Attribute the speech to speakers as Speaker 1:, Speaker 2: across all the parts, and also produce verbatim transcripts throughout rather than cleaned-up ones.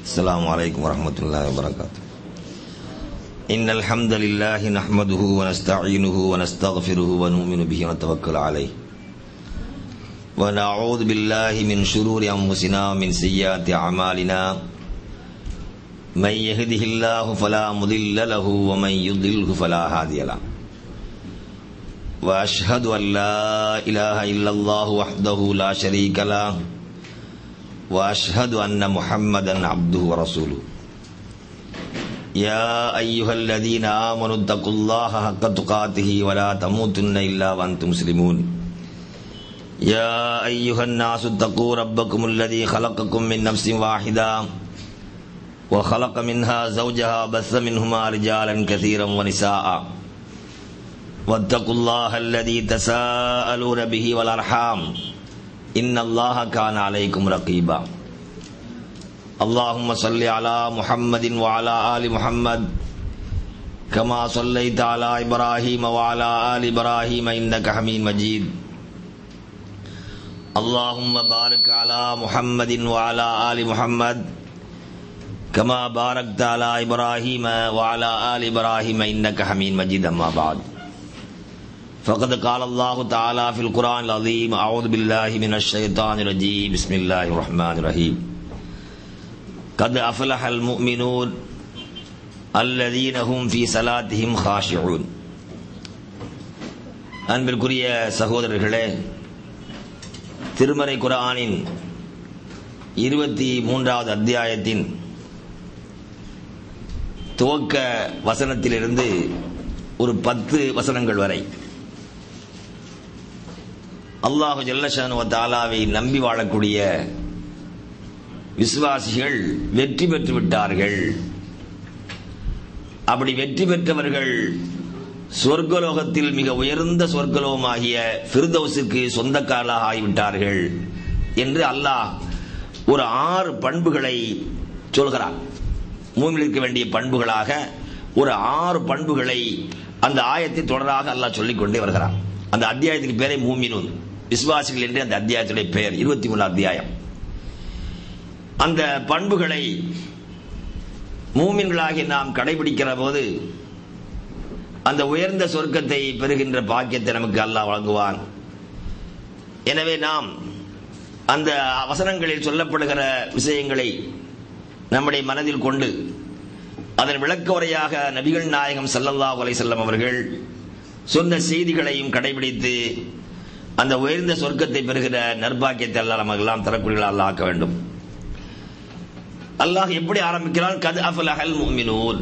Speaker 1: السلام عليكم ورحمة الله وبركاته. إن الحمد لله نحمده ونستعينه ونستغفره ونؤمن به ونتوكل عليه ونعوذ بالله من شرور أنفسنا ومن سيئات أعمالنا من يهده الله فلا مضل له ومن يضلله فلا هادي له وأشهد أن لا إله إلا الله وحده لا شريك له وأشهد أن محمدا عبده ورسوله. يا أيها الذين آمنوا اتقوا الله حق تقاته ولا تموتن إلا وأنتم مسلمون. يا أيها الناس اتقوا ربكم الذي خلقكم من نفس واحدة وخلق منها زوجها بث منهما رجالا كثيرا ونساء واتقوا الله الذي تساءلون به والأرحام إن الله كان عليكم رقيبا. اللهم صل على محمد وعلى آل محمد كما صليت على إبراهيم وعلى آل إبراهيم إنك حميد مجيد. اللهم بارك على محمد وعلى آل محمد كما باركت على إبراهيم وعلى آل إبراهيم إنك حميد مجيد. أما بعد فقد قال الله تعالى في القرآن العظيم: أعوذ بالله من الشيطان الرجيم بسم الله الرحمن الرحيم. قد أفلح المؤمنون الذين هم في صلاتهم خاشعون. அன்பிற்குரிய சகோதரர்களே, திருமறை குர்ஆனின் இருபத்தி மூன்றாவது அத்தியாயத்தின் துவக்க வசனத்திலிருந்து ஒரு பத்து வசனங்கள் வரை அல்லாஹு ஜல்லஷானு வ தஆலாவை நம்பி வாழக்கூடிய விசுவாசிகள் வெற்றி பெற்று விட்டார்கள். அப்படி வெற்றி பெற்றவர்கள் சொர்க்கலோகத்தில் மிக உயர்ந்த சொர்க்கலோகமாகிய ஃபிர்தௌஸுக்கு சொந்தக்காரர்களாக ஆகிவிட்டார்கள் என்று அல்லாஹ் ஒரு ஆறு பண்புகளை சொல்கிறார். மூமினுக்கு வேண்டிய பண்புகளாக ஒரு ஆறு பண்புகளை அந்த ஆயத்தை தொடராக அல்லாஹ் சொல்லிக் கொண்டே வருகிறார். அந்த அத்தியாயத்துக்கு பேரை மூமினூன், விசுவாசிகள் என்று அந்த அத்தியாயத்துடைய பெயர். இருபத்தி மூணு அத்தியாயம். அந்த பண்புகளை மூமின்களாகி நாம் கடைபிடிக்கிற போது அந்த உயர்ந்த சொர்க்கத்தை பெறுகின்ற பாக்கியத்தை நமக்கு அல்லாஹ் வழங்குவான். எனவே நாம் அந்த வசனங்களில் சொல்லப்படுகிற விஷயங்களை நம்முடைய மனதில் கொண்டு அதன் விளக்க உரையாக நபிகள் நாயகம் ஸல்லல்லாஹு அலைஹி வஸல்லம் அவர்கள் சொன்ன செய்திகளையும் கடைபிடித்து அந்த உயர்ந்த சொர்க்கத்தை பெறுகிற நற்பாக்கியத்தை அல்லாஹ் நமக்கெல்லாம் தரக்கூடிய அல்லாஹ் ஆக்க வேண்டும். அல்லாஹ் எப்படி ஆரம்பிக்கிறான்? கத் அஃபலஹல் முஃமினூன்,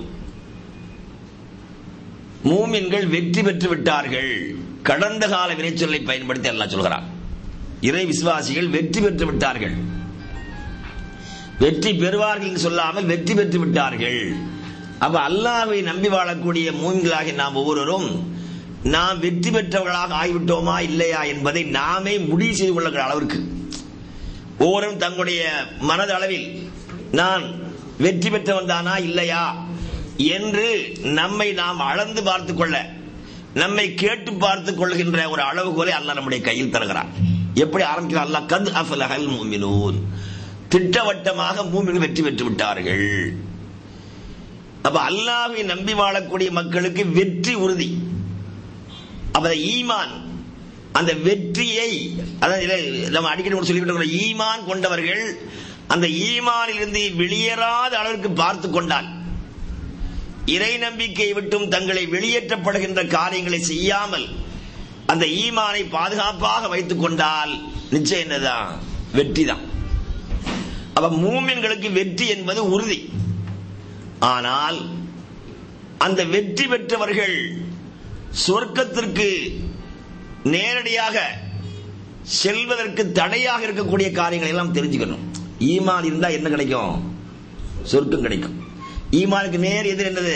Speaker 1: மூமின்கள் வெற்றி பெற்று விட்டார்கள். கடந்த கால வினைச்சொல்லை பயன்படுத்தி அல்லாஹ் சொல்கிறான். இறை விசுவாசிகள் வெற்றி பெற்று விட்டார்கள். வெற்றி பெறுவார்கள் என்று சொல்லாமல் வெற்றி பெற்று விட்டார்கள். அப்ப அல்லாஹ்வை நம்பி வாழக்கூடிய மூமின்களாக நாம் ஒவ்வொருவரும் நாம் வெற்றி பெற்றவர்களாக ஆகிவிட்டோமா இல்லையா என்பதை நாமே முடிவு செய்து கொள்ளுகிற அளவிற்கு ஒவ்வொருவரும் தங்களுடைய மனதளவில் நான் வெற்றி பெற்றவன் தானா இல்லையா என்று நம்மை நாம் அளந்து பார்த்துக் கொள்ள, நம்மை கேட்டு பார்த்துக் கொள்கின்ற ஒரு அளவுகோலை அல்லாஹ் நம்முடைய கையில் தருகிறான். எப்படி ஆரம்பிக்கிறார் அல்லாஹ்? கத் அஃபலஹல் முஃமினூன், திட்டவட்டமாக மூமின்கள் வெற்றி பெற்று விட்டார்கள். அப்ப அல்லாஹ்வை நம்பி வாழக்கூடிய மக்களுக்கு வெற்றி உறுதி. அப்ப ஈமான், அந்த வெற்றியை நம்ம அடிக்கடி சொல்லிவிட்டு ஈமான் கொண்டவர்கள் அந்த ஈமானில் இருந்து வெளியேறாத அளவிற்கு பார்த்து கொண்டால், இறை நம்பிக்கை விட்டும் தங்களை வெளியேற்றப்படுகின்ற காரியங்களை செய்யாமல் அந்த ஈமானை பாதுகாப்பாக வைத்துக் கொண்டால் நிச்சயம் என்னதான்? வெற்றி தான். அப்ப மூமின்களுக்கு வெற்றி என்பது உறுதி. ஆனால் அந்த வெற்றி பெற்றவர்கள் சொர்க்கத்திற்கு நேரடியாக செல்வதற்கு தடையாக இருக்கக்கூடிய காரியங்களை எல்லாம் தெரிஞ்சுக்கணும். ஈமான் இருந்தா என்ன கிடைக்கும்? சொர்க்கம் கிடைக்கும். ஈமானுக்கு நேர் எதிர் என்னது?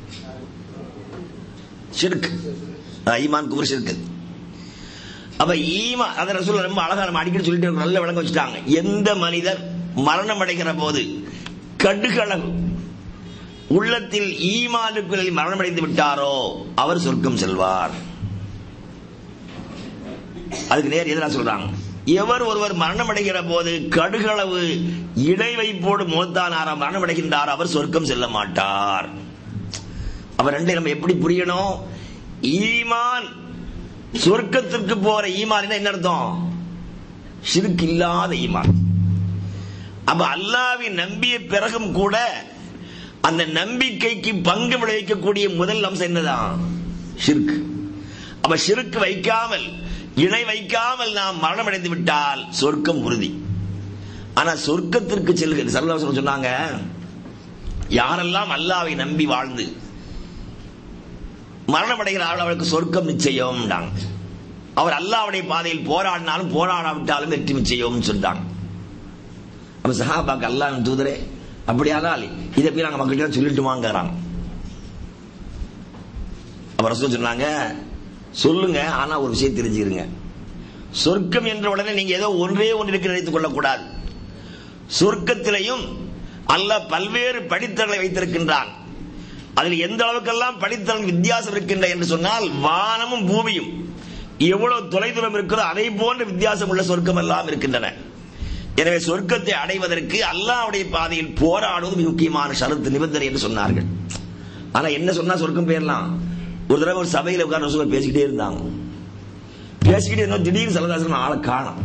Speaker 1: ஷிர்க். ஈமான் குஃப்ர் ஷிர்க். அப்ப ஈமான் அத ரசூல் ரொம்ப அழகா நம்ம அடிக்கடி சொல்லிட்டு நல்ல விளங்க வச்சுட்டாங்க. எந்த மனிதர் மரணம் அடைகிற போது கடுகளவு உள்ளத்தில் ஈமானுக்குள் மரணமடைந்து விட்டாரோ அவர் சொர்க்கம் செல்வார். அதுக்கு நேர் எதிராக சொல்றாங்க. எவர் ஒருவர் மரணம் அடைகிற போது கடுகளவு இடை வைப்போடு மூத்தானாரா மரணம் அடைகின்றார், அவர் சொர்க்கம் செல்ல மாட்டார். அவர் ரெண்டு நம்ம எப்படி புரியணும்? ஈமான் சொர்க்கத்திற்கு போற ஈமான் என்ன அர்த்தம்? ஷிர்க் இல்லாத ஈமான். அப்ப அல்லாஹ்வை நம்பிய பிறகும் கூட அந்த நம்பிக்கைக்கு பங்கு விளைவிக்கக்கூடிய முதல் அம்சம் என்னதான்? ஷிர்க். அப்ப ஷிர்க் வைக்காமல், இணை வைக்காமல் நாம் மரணம் அடைந்து விட்டால் சொர்க்கம் உறுதி. ஆனா சொர்க்கத்திற்கு செல்கிற ஸல்லல்லாஹு அலைஹி சொன்னாங்க, யாரெல்லாம் அல்லாஹ்வை நம்பி வாழ்ந்து மரணம் அடைகிறார்கள் அவருக்கு சொர்க்கம் நிச்சயம். அவர் அல்லாஹ்வுடைய பாதையில் போராடினாலும் போராடாவிட்டாலும் வெற்றி நிச்சயம் சொல்றாங்க. அப்ப சஹாபாக்கு அல்லாஹ்வின் தூதரே, அப்படியானால் இதை போய் நாங்க மக்கள்கிட்ட சொல்லிட்டுமாங்கிறாங்க. அப்ப ரசூல் சொன்னாங்க, சொல்லுங்க, ஆனா ஒரு விஷயம் தெரிஞ்சுக்கிறீங்க, சொர்க்கம் என்ற உடனே நீங்க ஏதோ ஒன்றே ஒன்று இருக்கு நினைத்துக் கொள்ளக்கூடாது. சொர்க்கத்திலையும் அல்லாஹ் பல்வேறு படித்தரங்களை வைத்திருக்கின்றான். அதில் எந்த அளவுக்கெல்லாம் படித்தரல் வித்தியாசம் இருக்கின்ற என்று சொன்னால், வானமும் பூமியும் எவ்வளவு தொலைதூரம் இருக்கிறதோ அதை போன்ற வித்தியாசம் உள்ள சொர்க்கம் எல்லாம் இருக்கின்றன. எனவே சொர்க்கத்தை அடைவதற்கு அல்லாஹ்வுடைய பாதையில் போராடுவது மிக முக்கியமான ஷரத்து, நிபந்தனை என்று சொன்னார்கள். ஆனா என்ன சொன்னா சொர்க்கம் போயிடலாம்? ஒரு தடவை ஒரு சபையில் உட்கார்ந்து ரசூல் பேசிக்கிட்டே இருந்தாங்க. பேசிக்கிட்டே இருந்தா திடீர்னு ஸல்லல்லாஹு அலைஹி வஸல்லம் ஆளை காணோம்.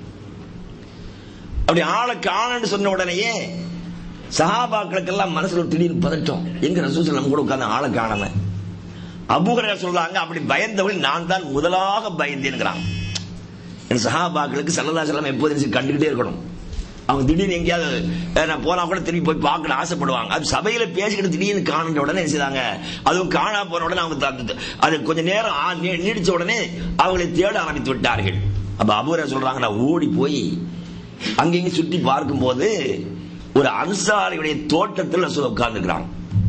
Speaker 1: அப்படி ஆளை காணன்னு சொன்ன உடனேயே சஹாபாக்களுக்கெல்லாம் மனசுல திடீர்னு பதட்டம், எங்க ரசூல் நம்ம கூட உட்கார்ந்து ஆளை காணாம. அபூ ஹுரைரா சொல்றாங்க, அப்படி பயந்தவர்கள் நான் தான் முதலாக பயந்தேன்கிறான். என் சஹாபாக்களுக்கு ஸல்லல்லாஹு அலைஹி வஸல்லம் எப்போதும் கண்டுகிட்டே இருக்கணும். அவங்க திடீர்னு எங்கேயாவது நான் போனா கூட திரும்பி போய் பார்க்கணும் ஆசைப்படுவாங்க. அது சபையில பேசிக்கிட்டு திடீர்னு காணுன்ற உடனே செய்தாங்க, அதுவும் காணா போன உடனே அவங்க அது கொஞ்ச நேரம் நீடிச்ச உடனே அவங்களை தேட ஆரம்பித்து விட்டார்கள். அப்ப அபூ ஹுரைரா சொல்றாங்க, நான் ஓடி போய் அங்கேயும் சுற்றி பார்க்கும் போது ஒரு அன்சாரியுடைய தோட்டத்தில் ரசூல் உட்கார்ந்துக்கிறாங்க.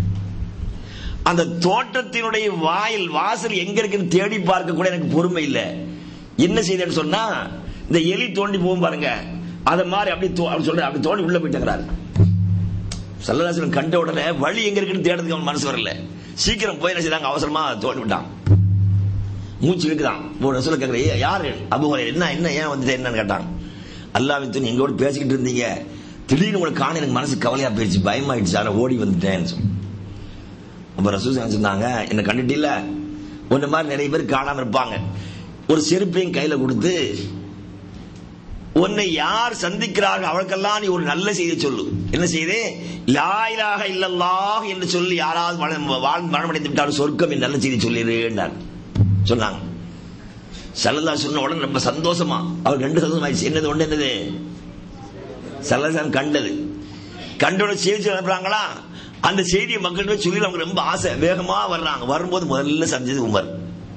Speaker 1: அந்த தோட்டத்தினுடைய வாயில் வாசல் எங்க இருக்குன்னு தேடி பார்க்க கூட எனக்கு பொறுமை இல்லை. என்ன செய்தேன்னு சொன்னா, இந்த எலி தோண்டி போகும் பாருங்க, அத மாதிரி அப்படி சொல்ற அப்படி தோண்டி உள்ள போயிட்டாங்கிறாரு. ஸல்லல்லாஹு அலைஹி வஸல்லம் கண்ட உடனே வழி எங்க இருக்குன்னு தேடுறதுக்கு அவன் மனசு வரல. சீக்கிரம் போய் என்ன செய்தாங்க, அவசரமா தோண்டி விட்டான். மூச்சு இருக்குதான். ரசூல் கேட்கிறேன், யாரு? Abu Hurairah. என்ன என்ன ஏன் வந்துட்டு என்னன்னு கேட்டாங்க. அல்லாஹ்வின் தூதர் எங்களோட பேசிக்கிட்டு இருந்தீங்க, திடீர்னு உங்களை காண எனக்கு மனசு கவலையா போயிடுச்சு, பயமாயிடுச்சு, ஆனா ஓடி வந்துட்டேன்னு சொன்னேன். அப்ப ரசூல் சொன்னாங்க, என்ன கண்டுட்டு இல்ல, ஒன்ன மாதிரி நிறைய பேர் காணாம இருப்பாங்க. ஒரு செருப்பையும் கையில கொடுத்து, உன்னை யார் சந்திக்கிறார்கள் அவளுக்கெல்லாம் நீ ஒரு நல்ல செய்தி சொல்லு. என்ன செய்தி? லா இலாஹ இல்லல்லாஹ் என்று சொல்லி யாராவது மரணமடைந்து விட்டாலும் சொர்க்கம் என் நல்ல செய்தி சொல்லிடு சொன்னாங்க. ஸல்லல்லாஹு சொன்ன உடனே ரொம்ப சந்தோஷமா, அவர் ரெண்டு சந்தோஷம் ஆயிடுச்சு. என்னது? ஒன்று என்னது? ஸல்லல்லாஹு கண்டது. கண்டோட செய்தி அனுப்புறாங்களா, அந்த செய்தியை மக்கள் சொல்லி அவங்க ரொம்ப ஆசை, வேகமா வர்றாங்க. வரும்போது முதல்ல சந்திச்சது உமர்.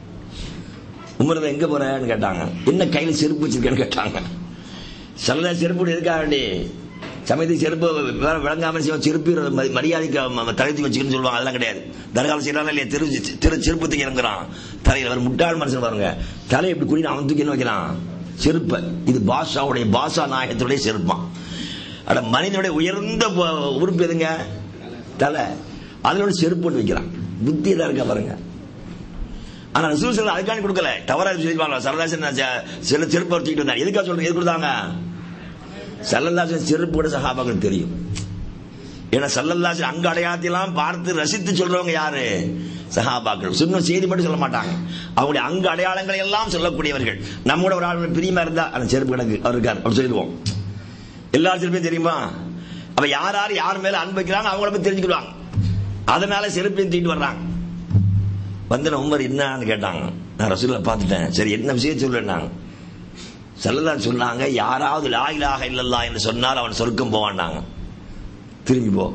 Speaker 1: உமர் எங்க போறேன்னு கேட்டாங்க. என்ன கையில செருப்பு வச்சிருக்கேன்னு கேட்டாங்க. ஸல்லல்லாஹு செருப்பு எதுக்காக வேண்டி சமயத்துக்கு செருப்பு விளங்காம செருப்பு மரியாதைக்கு தழுத்தி வச்சுக்கணும்னு சொல்லுவாங்க. அதெல்லாம் கிடையாது. தர்காவில் செய்யறாங்க இல்லையா, திரு திரு செருப்பு தூக்கி இறங்குறான் தலையில. வர முட்டாள் மனுஷன் பாருங்க, தலையை இப்படி குடி அவன் தூக்கி என்ன வைக்கிறான்? செருப்ப. இது பாஷாவுடைய பாஷா நாயகத்துடைய செருப்பான். அட மனிதனுடைய உயர்ந்த உறுப்பு எதுங்க? தலை. அதனோட செருப்பு போட்டு வைக்கிறான். புத்தி தான் இருக்கா பாருங்க. ஆனா ரசூல் ஸல்லல்லாஹு அதுக்காண்டி கொடுக்கல, தவறா சொல்லிருப்பாங்க. ஸல்லல்லாஹு சில செருப்பு வச்சுக்கிட்டு வந்தாங்க. எதுக்காக சொல்றீங்க? எது கொடுத்தாங்க? ஸல்லல்லாஹு செருப்பு கூட சஹாபாக்களுக்கு தெரியும். ஏன்னா ஸல்லல்லாஹு அங்க அடையாளத்தையெல்லாம் பார்த்து ரசித்து சொல்றவங்க யாரு? சஹாபாக்கள். சுன்ன செய்தி மட்டும் சொல்ல மாட்டாங்க, அவங்களுடைய அங்க அடையாளங்களை எல்லாம் சொல்லக்கூடியவர்கள். நம்மோட ஒரு ஆள் பிரியமா இருந்தா அந்த செருப்பு கணக்கு அவர் இருக்கார் அப்படி சொல்லிடுவோம். எல்லா செருப்பையும் தெரியுமா? அப்ப யார் யார் யார் மேல அன்பு வைக்கிறாங்க அவங்கள போய் தெரிஞ்சுக்கிடுவாங்க. அதனால செருப்பையும் தூக்கிட்டு வர்றாங்க. வந்து உமர் என்னன்னு கேட்டாங்க. நான் ரசூலை பார்த்துட்டேன். சரி என்ன விஷயம் சொல்லுன்னாங்க. ஸல்லல்லாஹு சொன்னாங்க, யாராவது லா இலாஹ இல்லல்லாஹ் என்று சொன்னால் அவன் சொர்க்கம் போவான்னாங்க. திரும்பி போ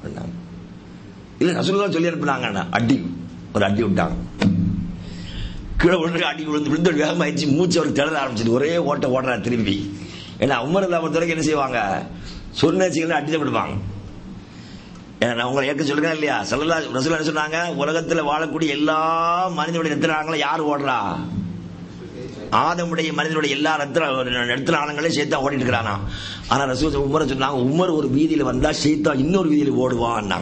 Speaker 1: இல்ல ரசூலுல்லாஹ் சொல்லி அனுப்பினாங்க. அடி ஒரு அடி விட்டாங்க. கீழே விழுந்து அடி விழுந்து விழுந்து வேகமாயிடுச்சு. மூச்சு அவருக்கு திணற ஆரம்பிச்சிட்டு ஒரே ஓட்ட ஓடுறா திரும்பி. ஏன்னா உமர் பொறுத்த வரைக்கும் என்ன செய்வாங்க, சொன்ன சீக்கிரம் அடிச்சு விடுவாங்க. நான் உங்களை ஏற்க சொல்றேன் இல்லையா, ஸல்லல்லாஹு ரசூலுல்லாஹ் என்ன சொன்னாங்க, உலகத்துல வாழக்கூடிய எல்லா மனிதனுடைய ரத்தினாங்களும் யார் ஓடுறா? ஆதமுடைய மனிதனுடைய எல்லா ரத்தின ஆழங்களையும் ஷைத்தான் ஓடிட்டு இருக்கிறானா. ஆனா ரசூல் உமரை சொன்னாங்க, உமர் ஒரு வீதியில வந்தா ஷைத்தான் இன்னொரு வீதியில ஓடுவான்.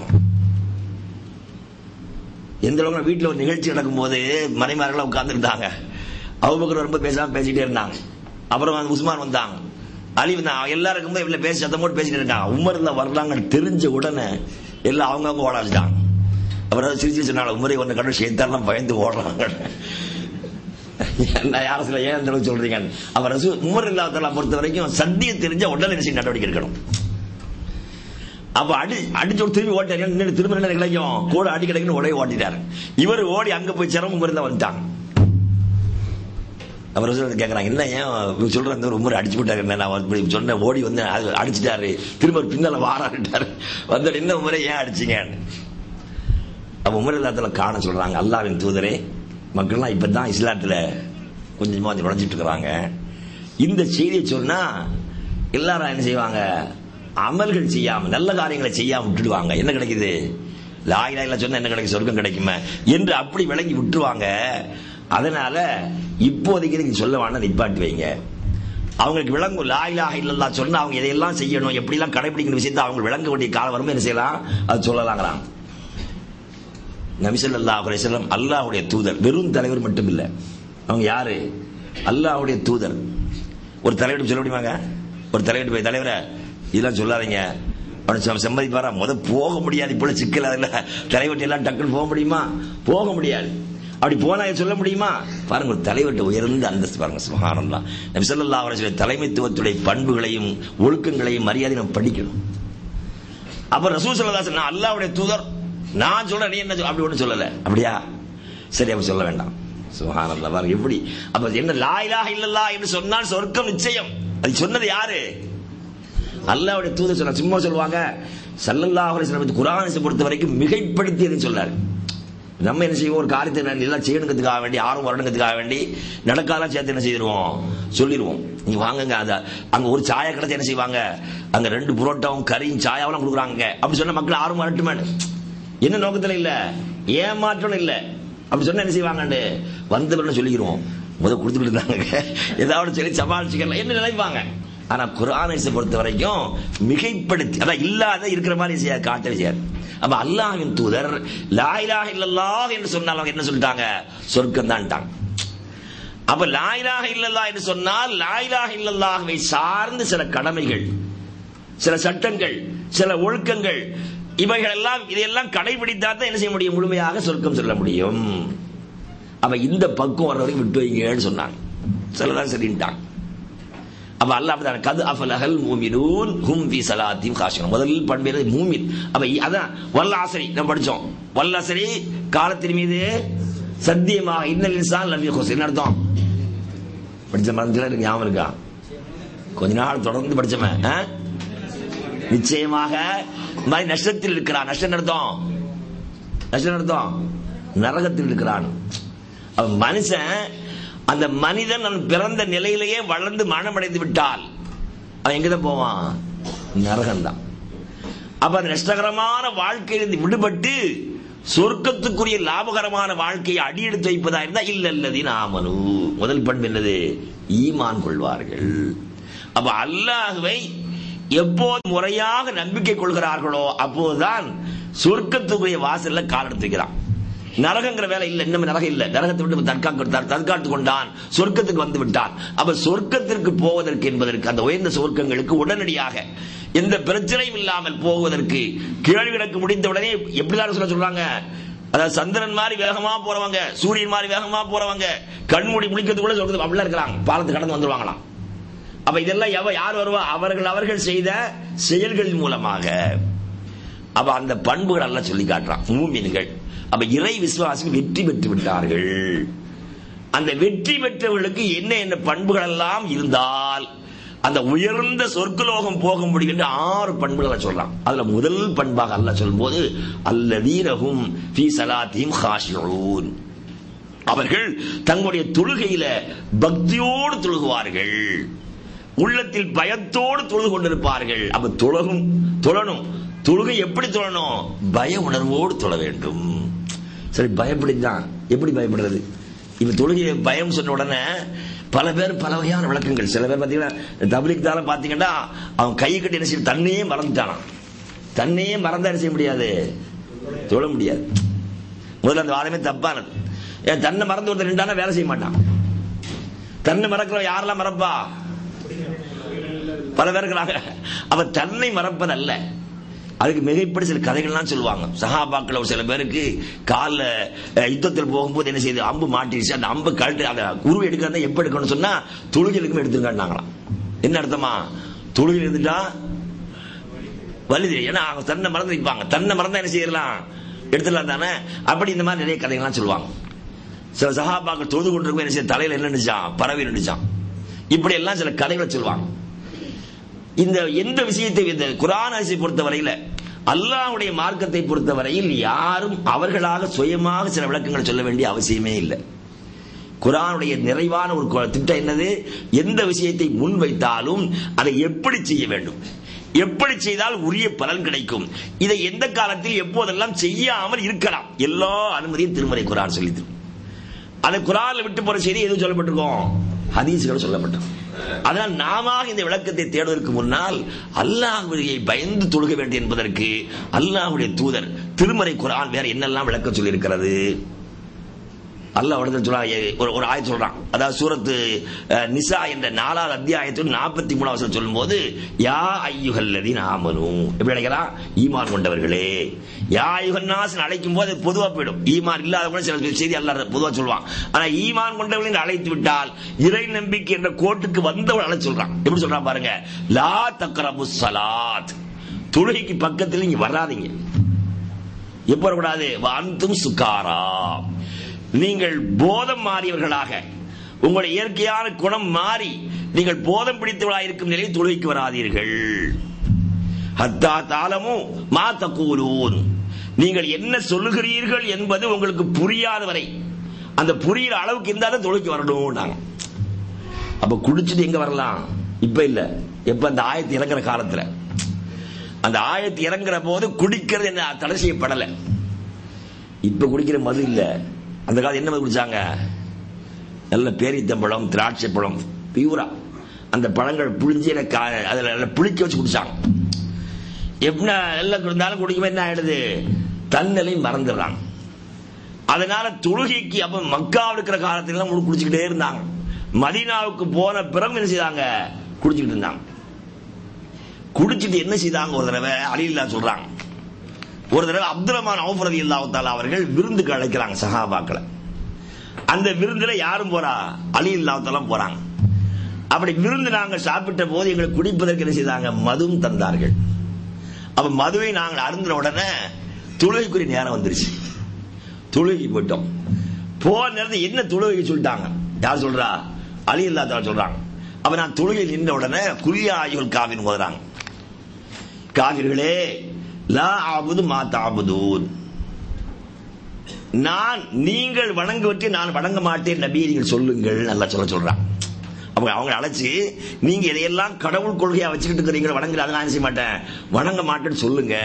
Speaker 1: எந்த அளவுக்கு வீட்டுல ஒரு நிகழ்ச்சி நடக்கும் போது மனைமார்களா உட்கார்ந்து இருந்தாங்க. அபூபக்கர் ரொம்ப பேசாம பேசிட்டே இருந்தாங்க. அப்புறம் உஸ்மான் வந்தாங்க, அலி வந்தாங்க. எல்லாருக்கும் இவ்வளவு பேசி சத்தம் போட்டு பேசிட்டு இருக்காங்க. உமர் தான் வர்றாங்க தெரிஞ்ச உடனே எல்லாம் அவங்கவுங்க ஓட வச்சுட்டாங்க. அப்புறம் சிரிச்சு சொன்னாங்க, உமரை ஒன்று கண்டு சேத்தாரெல்லாம் பயந்து ஓடுறாங்க. யாரும் சில ஏன் அந்த சொல்றீங்க? அவர் உமர் இல்லாத பொறுத்த வரைக்கும் சத்தியம் தெரிஞ்ச உடனே நடவடிக்கை எடுக்கணும். அப்ப அடி அடிச்சு திரும்பி ஓட்டாரு, திரும்ப என்ன கிடைக்கும், கூட அடி கிடைக்கும் உடைய ஓட்டிட்டாரு. இவர் ஓடி அங்க போய் சிரமம் இருந்தா வந்துட்டாங்க. அவர் கேட்கறாங்க, என்ன ஏன் சொல்ற இந்த உமர் அடிச்சு விட்டாரு, நான் சொன்ன ஓடி வந்து அடிச்சுட்டாரு, திரும்ப பின்னால வாராட்டாரு, வந்து என்ன உமரை ஏன் அடிச்சீங்க? அப்ப உமர் இல்லாத காண சொல்றாங்க, அல்லாஹ்வின் தூதரே, மக்கள்லாம் இப்பதான் இஸ்லாத்துல கொஞ்சமா நுழைஞ்சிட்டு இருக்கிறாங்க. இந்த செய்தியை சொன்னா எல்லாரும் என்ன செய்வாங்க, அமல்கள் செய்யாம நல்ல காரியங்களை செய்யாம விட்டுடுவாங்க. என்ன கிடைக்குது, லா இலாஹா இல்லல்லாஹ் சொன்னா என்ன கிடைக்கும், சொர்க்கம் கிடைக்குமே என்று அப்படி விளங்கி விட்டுருவாங்க. அதனால இப்போதைக்கு நீங்க சொல்ல வேண்டாம், நிப்பாட்டி வைங்க. அவங்களுக்கு விளங்கும், லா இலாஹா இல்லல்லாஹ் சொன்னா அவங்க எதையெல்லாம் செய்யணும், எப்படி எல்லாம் கடைபிடிக்கிற விஷயத்தை அவங்க விளங்க வேண்டிய காலம் வரும். என்ன செய்யலாம், அது சொல்லலாங்கிறாங்க. நபி ஸல்லல்லாஹு அலைஹி வஸல்லம் அல்லாஹ்வுடைய தூதர், வெறும் தலைவர் மட்டும் இல்ல. அவங்க யாரு, அல்லாஹ்வுடைய தூதர். ஒரு தலைவர் சொல்ல முடியுமாங்க? ஒரு தலைவர் போய், தலைவரை இதெல்லாம் சொல்லாதீங்க, அவனை சம்மதிப்பாரா? முத போக முடியாது, இப்ப சிக்கல். அதுல தலைவர்கிட்ட எல்லாம் டக்குன்னு போக முடியுமா? போக முடியாது. அப்படி போனா சொல்ல முடியுமா? பாருங்க, ஒரு தலைவர்கிட்ட உயர்ந்த அந்தஸ்து பாருங்க. சுப்ஹானல்லாஹ். நபி ஸல்லல்லாஹு அலைஹி வஸல்லம் தலைமைத்துவத்துடைய பண்புகளையும் ஒழுக்கங்களையும் மரியாதை நம்ம படிக்கணும். அப்ப ரசூல் ஸல்லல்லாஹு அலைஹி வஸல்லம் அல்லாஹ்வுடைய தூதர், நான் சொல்றேன் நீ என்ன அப்படி ஒண்ணு சொல்லல. அப்படியா, சரி, அப்ப சொல்ல வேண்டாம். சுப்ஹானல்லாஹ். பாருங்க எப்படி. அப்ப என்ன, லா இலாஹா இல்லல்லாஹ் என்று சொன்னால் சொர்க்கம் நிச்சயம். அது சொன்னது யாரு? அல்லாஹ்வுடைய தூதர் சொன்னார். சும்மா சொல்லுவாங்க. ஸல்லல்லாஹு அலைஹி வஸல்லம் குர்ஆனை பொறுத்த வரைக்கும் மிகைப்படுத்தி எதுவும் சொல்லாரு. நம்ம என்ன செய்வோம், ஒரு காரியத்தை எல்லாம் செய்யணுங்கிறதுக்காக வேண்டி, ஆர்வம் வரணுங்கிறதுக்காக வேண்டி நடக்காதான் சேர்த்து என்ன செய்திருவோம், சொல்லிடுவோம். நீங்க வாங்குங்க, அத அங்க ஒரு சாயா கிடைச்சி என்ன செய்வாங்க, அங்க ரெண்டு புரோட்டாவும் கறியும் சாயாவெல்லாம் கொடுக்குறாங்க. அப்படி சொன்ன மக்கள் ஆர்வம் வரட்டுமே, என்ன நோக்கத்துல இல்ல, ஏமாற்றம் இல்ல. அப்படி சொன்ன என்ன செய்வாங்க, வந்தவர்கள் சொல்லிக்கிறோம், முதல் கொடுத்துட்டு இருந்தாங்க, ஏதாவது சொல்லி சமாளிச்சுக்கலாம் என்ன நினைப்பாங்க. ஆனா குர்ஆனை பொறுத்த வரைக்கும் மிகைப்படுத்தி, அதான் இல்லாத இருக்கிற மாதிரி செய்ய காட்டவே செய்யாது. அப்ப அல்லாஹ்வின் தூதர் லா இலாஹா இல்லல்லாஹ் என்று சொன்னால் அவங்க என்ன சொல்லிட்டாங்க, சொர்க்கம் தான்ட்டாங்க. அப்ப லா இலாஹா இல்லல்லாஹ் என்று சொன்னால் லா இலாஹா இல்லல்லாஹ்வை சார்ந்து சில கடமைகள், சில சட்டங்கள், சில ஒழுக்கங்கள், இவைகள் எல்லாம் இதையெல்லாம் கடைபிடித்தாதான் என்ன செய்ய முடியும், முழுமையாக சொர்க்கம் சொல்ல முடியும். அப்ப இந்த பக்கம் வர்ற வரைக்கும் விட்டு வைங்கன்னு சொன்னாங்க. சிலதான் சரின்ட்டாங்க. அப்ப அல்லாஹ் தான் கத் அஃபலஹல் மூமினூன் ஹும் ஃபீ ஸலாத்திஹிம் காஷியூன். முதல் பண்பு மூமின். அப்ப அதான் வல் அஸ்ரி நம்ம படிச்சோம். வல் அஸ்ரி காலத்தின் மீது சத்தியமாக, இன்னல் இன்சான் லஃபீ குஸ்ர். என்ன அர்த்தம்? படிச்ச மறந்துல ஞாபகம் இருக்கா? கொஞ்ச நாள் தொடர்ந்து படிச்சோமே. நிச்சயமாக மாதிரி நஷ்டத்தில் இருக்கிறான். நஷ்டம் அர்த்தம், நஷ்டம் அர்த்தம் நரகத்தில் இருக்கிறான். மனுஷன், அந்த மனிதன் பிறந்த நிலையிலேயே வளர்ந்து மரணமடைந்து விட்டால் அவன் எங்கதான் போவான், நரகம்தான். அப்ப அந்த நஷ்டகரமான வாழ்க்கையிலிருந்து விடுபட்டு சொர்க்கத்துக்குரிய லாபகரமான வாழ்க்கையை அடியெடுத்து வைப்பதா இருந்தா இல்லல்லதீன ஆமனு. முதல் பண்பு என்னது, ஈமான் கொள்வார்கள். அப்ப அல்லாஹ்வை எப்போது முறையாக நம்பிக்கை கொள்கிறார்களோ அப்போதுதான் சொர்க்கத்துக்குரிய வாசல்ல கால் எடுத்து வைக்கிறான். நரகங்கிற வேலை இல்ல, இன்னும் நரகம் இல்ல. நரகத்தை விட்டு தற்காத்து கொண்டான், சொர்க்கத்துக்கு வந்து விட்டான். அப்ப சொர்க்கத்திற்கு போவதற்கு என்பதற்கு, அந்த உயர்ந்த சொர்க்கங்களுக்கு உடனடியாக எந்த பிரச்சனையும் இல்லாமல் போவதற்கு, கேள்வி கிடக்கு முடிந்த உடனே எப்படிதான் சொல்ல சொல்றாங்க, அதாவது சந்திரன் மாதிரி வேகமா போறவங்க, சூரியன் மாதிரி வேகமா போறவங்க, கண்மூடி முடிக்கிறது கூட சொல்றது அப்படிலாம் இருக்கிறாங்க, பாலத்தை கடந்து வந்துருவாங்களாம். அப்ப இதெல்லாம் எவ யார் வருவா, அவர்கள் அவர்கள் செய்த செயல்கள் மூலமாக. அப்ப அந்த பண்புகள் எல்லாம் சொல்லி காட்டுறான் மூமின்கள். அப்ப இறை விசுவாசிகள் வெற்றி பெற்று விட்டார்கள். அந்த வெற்றி பெற்றவர்களுக்கு என்ன என்ன பண்புகள் எல்லாம் இருந்தால் அந்த உயர்ந்த சொர்க்கலோகம் போக முடியும் என்று ஆறு பண்புகளை சொல்லலாம். அதுல முதல் பண்பாக அல்லாஹ் சொல்லும் போது அல்லதீனஹும் ஃபீ ஸலாத்திஹிம் காஷிஊன், அவர்கள் தங்களுடைய தொழுகையில பக்தியோடு தொழுகுவார்கள், உள்ளத்தில் பயத்தோடு தொழுது கொண்டிருப்பார்கள். அப்ப தொழகும் தொழணும். தொழுகை எப்படி தொழணும், பய உணர்வோடு தொழ வேண்டும். சரி, பயப்படிதான் எப்படி பயப்படுறது? இப்ப தொழுகை பயம் சொன்ன உடனே பல பேர் பல வகையான விளக்கங்கள். சில பேர் பாத்தீங்கன்னா தப்லீக் தால பாத்தீங்கன்னா அவன் கை கட்டி என்ன செய்ய, தன்னையே மறந்துட்டானா. தன்னையே மறந்தா என்ன செய்ய முடியாது, தொழ முடியாது. முதல்ல அந்த வாதமே தப்பானது. ஏன் தன்னை மறந்து ஒருத்தர் நின்றானா வேலை செய்ய மாட்டான். தன்னை மறக்கிற யாரெல்லாம் மறப்பா? பல பேர் இருக்கிறாங்க. அவ தன்னை மறப்பதல்ல, அதுக்கு மிகைப்படி சில கதைகள்லாம் சொல்லுவாங்க. சஹாபாக்கள் ஒரு சில பேருக்கு கால யுத்தத்தில் போகும்போது என்ன செய்யுது, அம்பு மாட்டிடுச்சு. அந்த அம்பு கழட்டு அந்த உருவ எடுக்கிறதா எப்ப எடுக்கணும்னு சொன்னா தொழுகைகளுக்கும் எடுத்துருக்காங்களாம். என்ன அர்த்தமா? தொழுகையில் இருந்துட்டா வலி தெரியும். ஏன்னா அவங்க தன்னை மறந்து நிற்பாங்க. தன்னை மறந்தா என்ன செய்யலாம், எடுத்துடலாம் தானே. அப்படி இந்த மாதிரி நிறைய கதைகள்லாம் சொல்லுவாங்க. சில சஹாபாக்கள் தொழுது கொண்டிருக்கும் என்ன செய்ய, தலையில என்ன நினைச்சான், பறவை நினைச்சான். இப்படி எல்லாம் சில கதைகளை சொல்லுவாங்க. இந்த எந்த விஷயத்தை இந்த குர்ஆன் ஹதீஸை பொறுத்தவரையில், அல்லாஹ்வுடைய மார்க்கத்தை பொறுத்தவரையில் யாரும் அவர்களாக சுயமாக சில விளக்கங்களை சொல்ல வேண்டிய அவசியமே இல்லை. குர்ஆனுடைய நிறைவான ஒரு திட்டம் என்னது, எந்த விஷயத்தை முன்வைத்தாலும் அதை எப்படி செய்ய வேண்டும், எப்படி செய்தால் உரிய பலன் கிடைக்கும், இதை எந்த காலத்தில் எப்போதெல்லாம் செய்யாமல் இருக்கலாம், எல்லா அனுமதியும் திருமறை குர்ஆன் சொல்லிது. அதை குர்ஆன்ல விட்டு போற செய்தி எதுவும் சொல்லப்பட்டிருக்கோம், ஹதீஸ்கள் சொல்லப்பட்டிருக்கும். அதனால் நாம இந்த விளக்கத்தை தேடுவதற்கு முன்னால் அல்லாஹ்வை பயந்து தொழுக வேண்டும் என்பதற்கு அல்லாஹ்வுடைய தூதர் திருமறை குர்ஆன் வேற என்னெல்லாம் விளக்கம் சொல்லி இருக்கிறது. அல்லாஹ் ஒரு ஆயத்து சொல்றான். அதாவது சூரத்து நிசா என்ற நாலாவது அத்தியாயத்தில் நாற்பத்தி மூணாவது வசனம் சொல்லும் போது, யா அய்யுஹல்லதீன ஆமனூ, எப்படி அழைக்கிறான், ஈமான் கொண்டவர்களே. யா அய்யுஹன்னாஸ் அழைக்கும் போது பொதுவா போயிடும், ஈமான் இல்லாதவங்க சில செய்தி அல்லாஹ் பொதுவா சொல்லுவான். ஆனா ஈமான் கொண்டவர்கள் அழைத்து விட்டால் இறை நம்பிக்கை என்ற கோட்டுக்கு வந்தவன் அழைச்சு சொல்றான். எப்படி சொல்றான் பாருங்க, லா தக்ரபுஸ் ஸலாத், தொழுகைக்கு பக்கத்தில் நீங்க வராதீங்க. எப்ப வரக்கூடாது, வஅன்தும் சுகாரா, நீங்கள் போதம் மாறியவர்களாக, உங்களுடைய இயற்கையான குணம் மாறி நீங்கள் போதம் பிடித்தவர்களாக இருக்கும் நிலையில் தொழுகைக்கு வராதீர்கள். ஹத்தா தாலமு மா தகூலூன், நீங்கள் என்ன சொல்லுகிறீர்கள் என்பது உங்களுக்கு புரியாத வரை, அந்த புரியுற அளவுக்கு இருந்தாலும் தொழுகைக்கு வரணும். நாங்க அப்ப குடிச்சிட்டு எங்க வரலாம், இப்ப இல்ல, எப்ப அந்த ஆயத்து இறங்குற காலத்துல. அந்த ஆயத்து இறங்குற போது குடிக்கிறது என்ன தடை செய்யப்படல. இப்ப குடிக்கிற மது இல்ல, அந்த காலம் என்ன குடிச்சாங்க, நல்ல பேரித்தம்பழம், திராட்சை பழம், பியூரா அந்த பழங்கள் புளிஞ்சி அதுல நல்ல புளிக்க வச்சு குடிச்சாங்க. எப்படி எல்லாம் இருந்தாலும் குடிக்கும்போது என்ன ஆயிடுது, தன்னிலை மறந்துடுறாங்க. அதனால தொழுகைக்கு அப்ப மக்காவில் இருக்கிற காலத்துல குடிச்சுக்கிட்டே இருந்தாங்க. மதீனாவுக்கு போன பிறகு என்ன செய்தாங்க, குடிச்சுக்கிட்டு இருந்தாங்க. குடிச்சிட்டு என்ன செய்தாங்க, ஒரு தடவை அலில்லா சொல்றாங்க, ஒரு தடவை அப்துல் ரஹ்மான் அவுஃப் ரலியல்லாஹு தஆலா அவர்கள் விருந்துக்கு அழைக்கிறாங்க சஹாபாக்களை. அந்த விருந்துல யாரும் போறா, அலி ரலியல்லாஹு தஆலா போறாங்க. அப்படி விருந்து நாங்கள் சாப்பிட்ட போது எங்களுக்கு குடிப்பதற்கு என்ன செய்தாங்க, மதுவும் தந்தார்கள். அப்ப மதுவை நாங்கள் அருந்தின உடனே தொழுகைக்குரிய நேரம் வந்துருச்சு. தொழுகை போயிட்டோம். போன நேரத்தை என்ன தொழுகை சொல்லிட்டாங்க, யார் சொல்றா, அலி ரலியல்லாஹு தஆலா சொல்றாங்க. அப்ப நான் தொழுகை நின்ற உடனே குல்யா அய்யுல் காஃபிரூன் ஓதுறாங்க. காஃபிர்களே, லா அபுது மா தஅபுதூன், நான் நீங்கள் வணங்குவற்றை நான் வணங்க மாட்டேன் நபியை நீங்கள் சொல்லுங்கள், நல்லா சொல்ல சொல்றான். அவங்க அவங்க அழைச்சு, நீங்க இதையெல்லாம் கடவுள் கொள்கையா வச்சுக்கிட்டு இருக்கிறீங்க, வணங்குற அதை நான் செய்ய மாட்டேன், வணங்க மாட்டேன்னு சொல்லுங்க.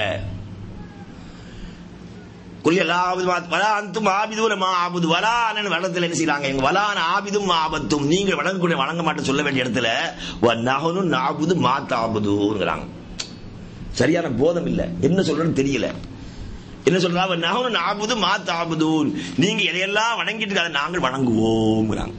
Speaker 1: வளத்தில் என்ன செய்யறாங்க, எங்க வலான ஆபிதும் ஆபத்தும், நீங்கள் வணங்கக்கூடிய வணங்க மாட்டேன்னு சொல்ல வேண்டிய இடத்துல நஹனு நஅபுது மா தஅபுதூன்ங்கறாங்க. சரியான போதம் இல்ல, என்ன சொல்றன்னு தெரியல. என்ன சொல்றாங்க, நஹனு நஅபுது மா தஅபுதூன், நீங்க எதையெல்லாம் வணங்கிட்டு இருக்காத நாங்கள் வணங்குவோம்ங்கறாங்க.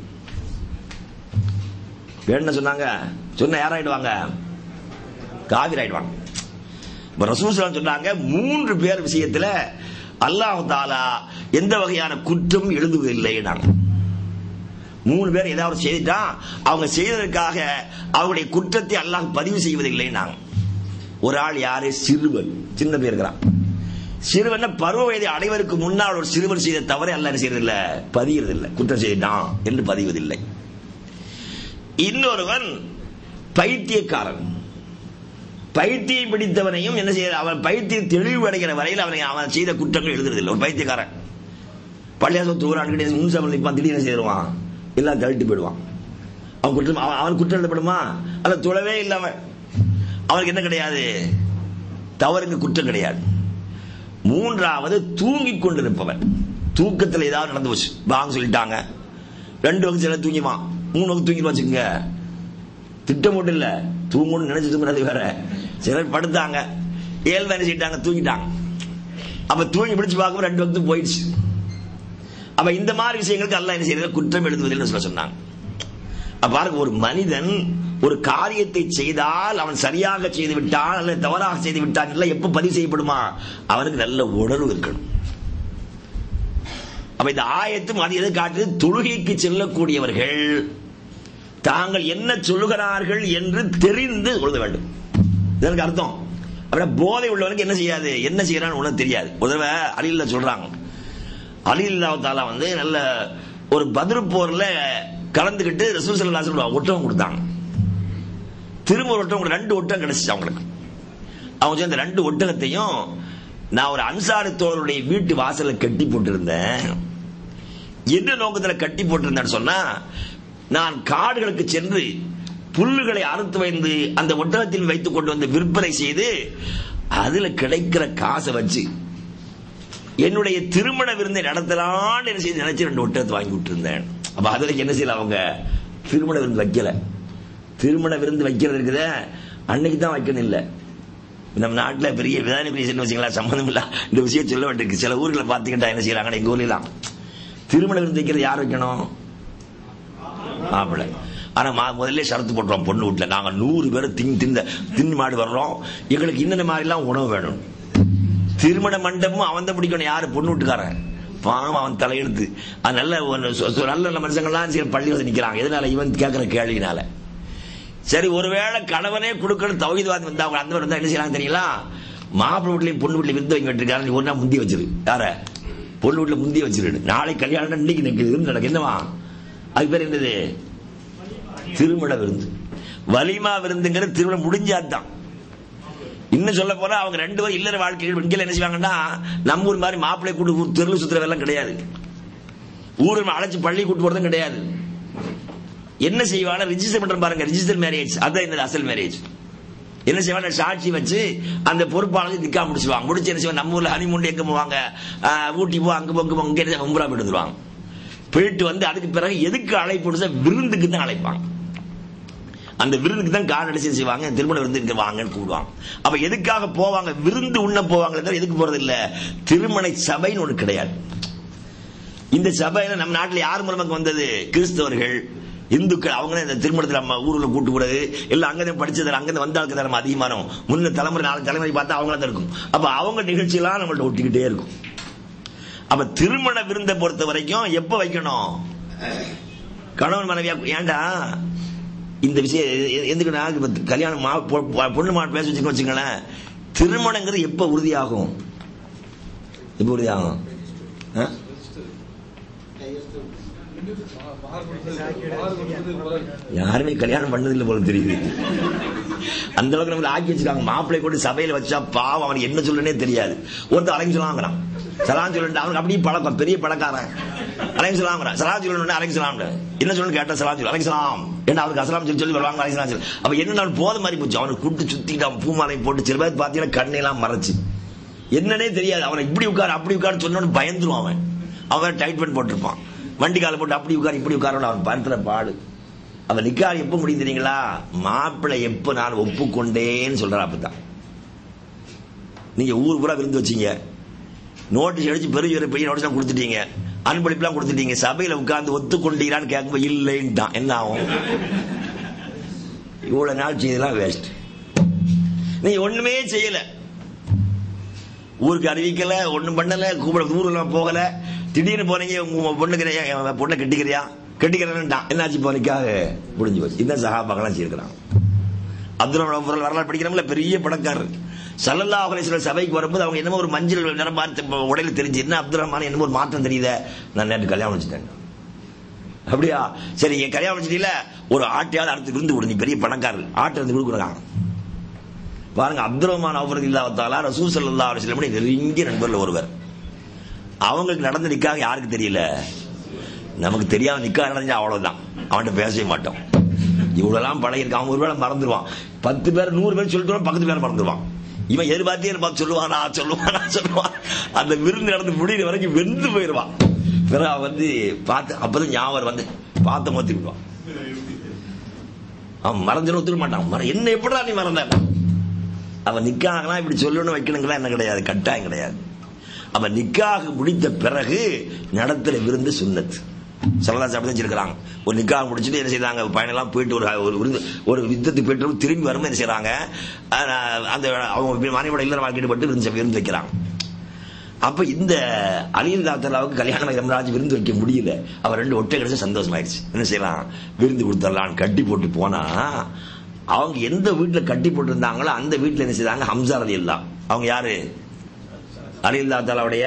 Speaker 1: என்ன சொன்னாங்க, சொன்ன யாராயிடுவாங்க, காவிர் ஆயிடுவாங்க. ரசூல் சொன்னாங்க, மூன்று பேர் விஷயத்துல அல்லாஹ் தஆலா எந்த வகையான குற்றம் எழுதுவதில்லை. மூணு பேர் ஏதாவது செய்துட்டா அவங்க செய்ததற்காக அவங்களுடைய குற்றத்தை அல்லாஹ் பதிவு செய்வதில்லை. நாங்க ஒரு ஆள் யாரு, சிறுவன், சின்ன பேர் இருக்கிறான். சிறுவன் பருவ வயதை அடைவதற்கு முன்னால் ஒரு சிறுவன் செய்த தவறை அல்லாஹ் என்ன செய்யறதில்லை, பதிகிறதில்லை, குற்றம் செய்தான் என்று பதிவதில்லை. இன்னொருவன் பைத்தியக்காரன், பைத்தியம் பிடித்தவனையும் என்ன செய்ய, அவன் பைத்தியம் தெளிவு அடைகிற வரையில் அவனை அவன் செய்த குற்றங்கள் எழுதுறதில்லை. ஒரு பைத்தியக்காரன் பள்ளியாசம் தூரான் முன்சாமல் நிற்பான், திடீர்னு செய்வான், எல்லாம் தள்ளிட்டு போயிடுவான். அவன் குற்றம் அவன் குற்றம் எழுதப்படுமா, அல்ல தொழவே இல்லாம அவனுக்கு என்ன கிடையாது, தவறுங்க குற்றம் கிடையாது. மூன்றாவது தூங்கிக் கொண்டிருப்பவன், தூக்கத்தில் ஏதாவது நடந்து போச்சு, வாங்க சொல்லிட்டாங்க, ரெண்டு வகுப்பு சில தூங்கிவான், மூணு வகுப்பு தூங்கி வச்சுக்கோங்க, திட்டம் மட்டும் இல்ல, தூங்கணும்னு நினைச்சு தூங்குறது வேற. சிலர் படுத்தாங்க, ஏழு தானே செய்யிட்டாங்க, தூங்கிட்டாங்க. அப்ப தூங்கி பிடிச்சு பார்க்கும் ரெண்டு வகுப்பு போயிடுச்சு. அப்ப இந்த மாதிரி விஷயங்களுக்கு அல்லாஹ் என்ன செய்யறது, குற்றம் எழுதுவதில்லை சொல்ல சொன்னாங்க. பாருங்க, ஒரு மனிதன் ஒரு காரியத்தை செய்தால் அவன் சரியாக செய்து விட்டான் அல்லது தவறாக செய்து விட்டான் இல்லை எப்ப பதிவு செய்யப்படுமா? அவனுக்கு நல்ல உணர்வு இருக்கணும். அப்ப இந்த ஆயத்தும் அது எதை காட்டுது? தொழுகைக்கு செல்லக்கூடியவர்கள் தாங்கள் என்ன சொல்லுகிறார்கள் என்று தெரிந்து கொள்ள வேண்டும். இதற்கு அர்த்தம். அப்புறம் போதை உள்ளவனுக்கு என்ன செய்யாது, என்ன செய்யறான்னு உனக்கு தெரியாது. ஒரு தடவை அலில்ல சொல்றாங்க, அலி அல்லாஹ் தஆலா வந்து நல்ல ஒரு பத்ர் போர்ல கலந்துகிட்டு ரசூல் ஸல்லல்லாஹு அலைஹி வஸல்லம் ஒட்டகம் கொடுத்தாங்க. திரும்ப ஒரு ஒட்டகம், ரெண்டு ஒட்டகம் கிடைச்சிச்சு அவங்களுக்கு. அவங்க அந்த ரெண்டு ஒட்டகத்தையும் நான் ஒரு அன்சாரி தோழருடைய வீட்டு வாசல்ல கட்டி போட்டிருந்தேன். என்ன நோக்கத்தில் கட்டி போட்டிருந்தேன்னு சொன்னா, நான் காடுகளுக்கு சென்று புல்லுகளை அறுத்து வைத்து அந்த ஒட்டகத்தில் வைத்துக் கொண்டு வந்து விற்பனை செய்து அதுல கிடைக்கிற காசை வச்சு என்னுடைய திருமண விருந்தை நடத்தலான்னு என்ன செய்து நினைச்சு ரெண்டு ஒட்டகத்தை வாங்கி விட்டு இருந்தேன். அப்ப அதுல என்ன செய்யல, அவங்க திருமண விருந்து வைக்கல. திருமண விருந்து வைக்கிறது இருக்குத அன்னைக்கு தான் வைக்கணும் இல்ல. நம்ம நாட்டில் பெரிய விதானி பேசணும் வச்சுங்களா, சம்மந்தம் இல்ல இந்த விஷயம் சொல்ல வேண்டியிருக்கு. சில ஊர்களை பாத்துக்கிட்டா என்ன செய்யறாங்க, எங்க ஊர்ல எல்லாம் திருமண விருந்து வைக்கிறது யார் வைக்கணும்? மாப்பிள்ளை. ஆனா முதல்ல ஷரத்து போட்டுறோம், பொண்ணு வீட்டுல நாங்க நூறு பேர் தின் திந்த தின்னு மாடு வர்றோம், எங்களுக்கு இன்னொரு மாதிரி எல்லாம் உணவு வேணும். திருமண மண்டபமும் அவன் தான் பிடிக்கணும். யாரு? பொண்ணு வீட்டுக்காரன். பாவம், அவன் தலையெடுத்து. அது நல்ல நல்ல நல்ல மனுஷங்கள்லாம் பள்ளி வந்து நிக்கிறாங்க. எதனால? இவன் கேட்கிற கேள்வினால. சரி, ஒருவேளை கணவனே கொடுக்கணும் தௌஹீத்வாதி வந்தா அவங்க அந்த மாதிரி என்ன செய்யறாங்க தெரியுங்களா? மாப்பிள்ளை வீட்லயும் பொண்ணு வீட்டுல விருந்து வைக்க இருக்காரு. நீ ஒரு நாள் முந்தி வச்சிரு. யார? பொண்ணு வீட்டுல முந்தி வச்சிரு. நாளை கல்யாணம் இன்னைக்கு நிற்குது நடக்கு. என்னவா அது பேர்? என்னது? திருமண விருந்து. வலிமா விருந்துங்கிறது திருமணம் முடிஞ்சாதான். இன்னும் சொல்ல போனா அவங்க ரெண்டு பேரும் இல்லற வாழ்க்கைகள் இங்க என்ன செய்வாங்கன்னா, நம்ம ஊர் மாதிரி மாப்பிள்ளை கூட்டு தெருள் சுத்துற எல்லாம் கிடையாது. ஊரில் அழைச்சு பள்ளி கூட்டு போறதும் கிடையாது. என்ன செய்வாங்க, ரிஜிஸ்டர் பண்ற பாருங்க, ரிஜிஸ்டர் மேரேஜ். அதான் இந்த அசல் மேரேஜ். என்ன செய்வாங்க, சாட்சி வச்சு அந்த பொறுப்பாளர் நிக்கா முடிச்சுவாங்க. முடிச்சு என்ன செய்வாங்க, நம்ம ஊர்ல ஹனிமூன் எங்க போவாங்க, ஊட்டி போ, அங்க போ, அங்க உம்ரா போயிட்டு வந்துருவாங்க. போயிட்டு வந்து அதுக்கு பிறகு எதுக்கு அழைப்பு? விருந்துக்கு தான் அழைப்பாங்க. அந்த விருந்துக்கு தான் கார் அடிச்சு செய்வாங்க, திருமண விருந்து வாங்கன்னு கூடுவாங்க. அப்ப எதுக்காக போவாங்க? விருந்து உண்ண போவாங்க. எதுக்கு போறது இல்ல, திருமண சபைன்னு ஒண்ணு கிடையாது. இந்த சபையில நம்ம நாட்டில் யார் மூலமாக வந்தது? கிறிஸ்தவர்கள், இந்துக்கள். அவங்க இந்த திருமணத்தில் நம்ம ஊர்ல கூட்டு கூடாது எல்லாம் அங்கதான் படிச்சது, அங்கிருந்து வந்தாளுக்கு நம்ம அதிகமான முன்ன தலைமுறை நாலு தலைமுறை பார்த்தா அவங்கள தான் இருக்கும். அப்ப அவங்க நிகழ்ச்சியெல்லாம் நம்மள்ட்ட ஒட்டிக்கிட்டே இருக்கும். அப்ப திருமண விருந்தை பொறுத்த வரைக்கும் எப்ப வைக்கணும்? கணவன் மனைவியா. ஏண்டா இந்த விஷயம் எதுக்குன்னா, கல்யாணம் பொண்ணு மாட்டு பேச வச்சுக்கணும் வச்சுங்களேன். திருமணங்கிறது எப்ப உறுதியாகும்? எப்ப உறுதியாகும்? யாருமே கல்யாணம் பண்ணதில்லை போல தெரியுது. அந்த அளவுக்கு நம்ம ஆக்கி வச்சிருக்காங்க. மாப்பிள்ளை கூட சபையில வச்சா பாவம், அவனுக்கு என்ன சொல்லுன்னே தெரியாது. ஒருத்தர் அலைஞ்சு சொல்லுவாங்கிறான், சலாம் சொல்லு. அவனுக்கு அப்படியே பழக்கம், பெரிய பழக்காரன். அலைஞ்சு சொல்லாங்கிறான், சலாம் சொல்லணும். அலைஞ்சு சொல்லாம். என்ன சொல்லு கேட்டா சலாம் சொல்லு. அலைஞ்சலாம். ஏன்னா அவனுக்கு அசலாம் சொல்லி சொல்லி வருவாங்க. அலைஞ்சலாம் சொல்லு. அப்ப என்ன போத மாதிரி போச்சு. அவனுக்கு கூட்டு சுத்திட்டு அவன் பூமாலை போட்டு சில பேர் பாத்தீங்கன்னா கண்ணெல்லாம் மறைச்சு என்னன்னே தெரியாது. அவனை இப்படி உட்காரு அப்படி உட்காரு சொன்னோன்னு பயந்துருவான். அவன் அவன் டைட் பண்ணி போட்டிருப்பான். வண்டி கால போட்டு அப்படி உட்காரு இப்படி உட்காரு அவன் படுத்துற பாடு. அவன் நிக்காரு எப்ப முடியும் தெரியுங்களா? மாப்பிள்ளை எப்ப நான் ஒப்புக்கொண்டேன்னு சொல்ற. அப்பதான் நீங்க ஊர் பூரா விருந்து வச்சீங்க, நோட்டீஸ் அடிச்சு பெரிய பெரிய நோட்டீஸ் கொடுத்துட்டீங்க, அன்பளிப்புலாம் கொடுத்துட்டீங்க. சபையில உட்கார்ந்து ஒத்துக்கொண்டீங்களான்னு கேட்கும்போது இல்லைன்ட்டான். என்ன ஆகும்? இவ்வளவு நாள் செய்தெல்லாம் வேஸ்ட். நீ ஒண்ணுமே செய்யல, ஊருக்கு அறிவிக்கல, ஒண்ணும் பண்ணல, கூப்பிட ஊர்லாம் போகல. திடீர்னு போனீங்க, உங்க பொண்ணுக்கு பொண்ணை கட்டிக்கிறியா? கட்டிக்கிறேன்ட்டான். என்னாச்சு? போனிக்காக முடிஞ்சு போச்சு. இந்த சஹாபாக்கெல்லாம் செய்யிருக்கிறான். அப்துல் ரஹ்மான் வரலாறு படிக்கிறோம்ல, பெரிய பணக்காரர். ஸல்லல்லாஹு அலைஹி வஸல்லம் சபைக்கு வரும்போது அவங்க என்னமோ ஒரு மஞ்சள் நிறம் பார்த்து உடையில தெரிஞ்சு, என்ன அப்துல் ரஹ்மான் என்னமோ ஒரு மாற்றம் தெரியுத, நான் நேற்று கல்யாணம் வச்சுட்டேன். அப்படியா? சரி, என் கல்யாணம் வச்சுட்டீங்கள, ஒரு ஆட்டையாவது அடுத்து விருந்து கொடுங்க, பெரிய பணக்காரர் ஆட்டை வந்து கொடுக்குறாங்க. பாருங்க, அப்துல் ரஹ்மான் அவுஃப் ரலியல்லாஹு தஆலா ரசூல் ஸல்லல்லாஹு அலைஹி வஸல்லம் நெருங்கிய நண்பர்ல ஒருவர். அவங்களுக்கு நடந்த நிக்காக யாருக்கு தெரியல? நமக்கு தெரியாம நிக்காக நடந்தா அவ்வளவுதான், அவன்கிட்ட பேசவே மாட்டோம். இவ்வளவு பழகிருக்க. அவன் ஒருவேளை மறந்துடுவான். பத்து பேர் நூறு பேர் சொல்லிட்டு பக்கத்து பேர் மறந்துடுவான். இவன் எதிர்பார்த்தே பார்த்து சொல்லுவானா சொல்லுவானா சொல்லுவான். அந்த விருந்து நடந்து முடிகிற வரைக்கும் வெந்து போயிடுவான். பிறகு அவன் வந்து பார்த்து அப்பதான் ஞாபகம் வந்து பார்த்த மாத்தி விடுவான். அவன் மறந்துட ஒத்துக்க மாட்டான். என்ன எப்படா நீ மறந்த? அவன் நிக்காகலாம் இப்படி சொல்லணும் வைக்கணுங்களா என்ன கிடையாது, கட்டாயம் கிடையாது. அவன் நிக்காக முடித்த பிறகு நடத்துற விருந்து சுன்னத். சல்லல்லாஹு அலைஹி வச்சிருக்காங்க. ஒரு நிக்காஹ் முடிச்சுட்டு என்ன செய்தாங்க, பயணெல்லாம் போயிட்டு ஒரு ஒரு யுத்தத்துக்கு போயிட்டு திரும்பி வரும்போது என்ன செய்யறாங்க, அந்த அவங்க மனைவியோட இல்லற வாழ்க்கையிட்டு பட்டு விருந்து வைக்கிறாங்க. அப்ப இந்த அலி ரலியல்லாஹு கல்யாணம் யமராஜ் விருந்து வைக்க முடியல. அவர் ரெண்டு ஒட்டை கிடைச்சு சந்தோஷமாயிருச்சு. என்ன செய்யலாம், விருந்து கொடுத்துடலாம் கட்டி போட்டு போனா, அவங்க எந்த வீட்டுல கட்டி போட்டு இருந்தாங்களோ அந்த வீட்டுல என்ன செய்தாங்க, ஹம்சா ரலியல்லாஹு, அவங்க யாரு, அலி ரலியல்லாஹுடைய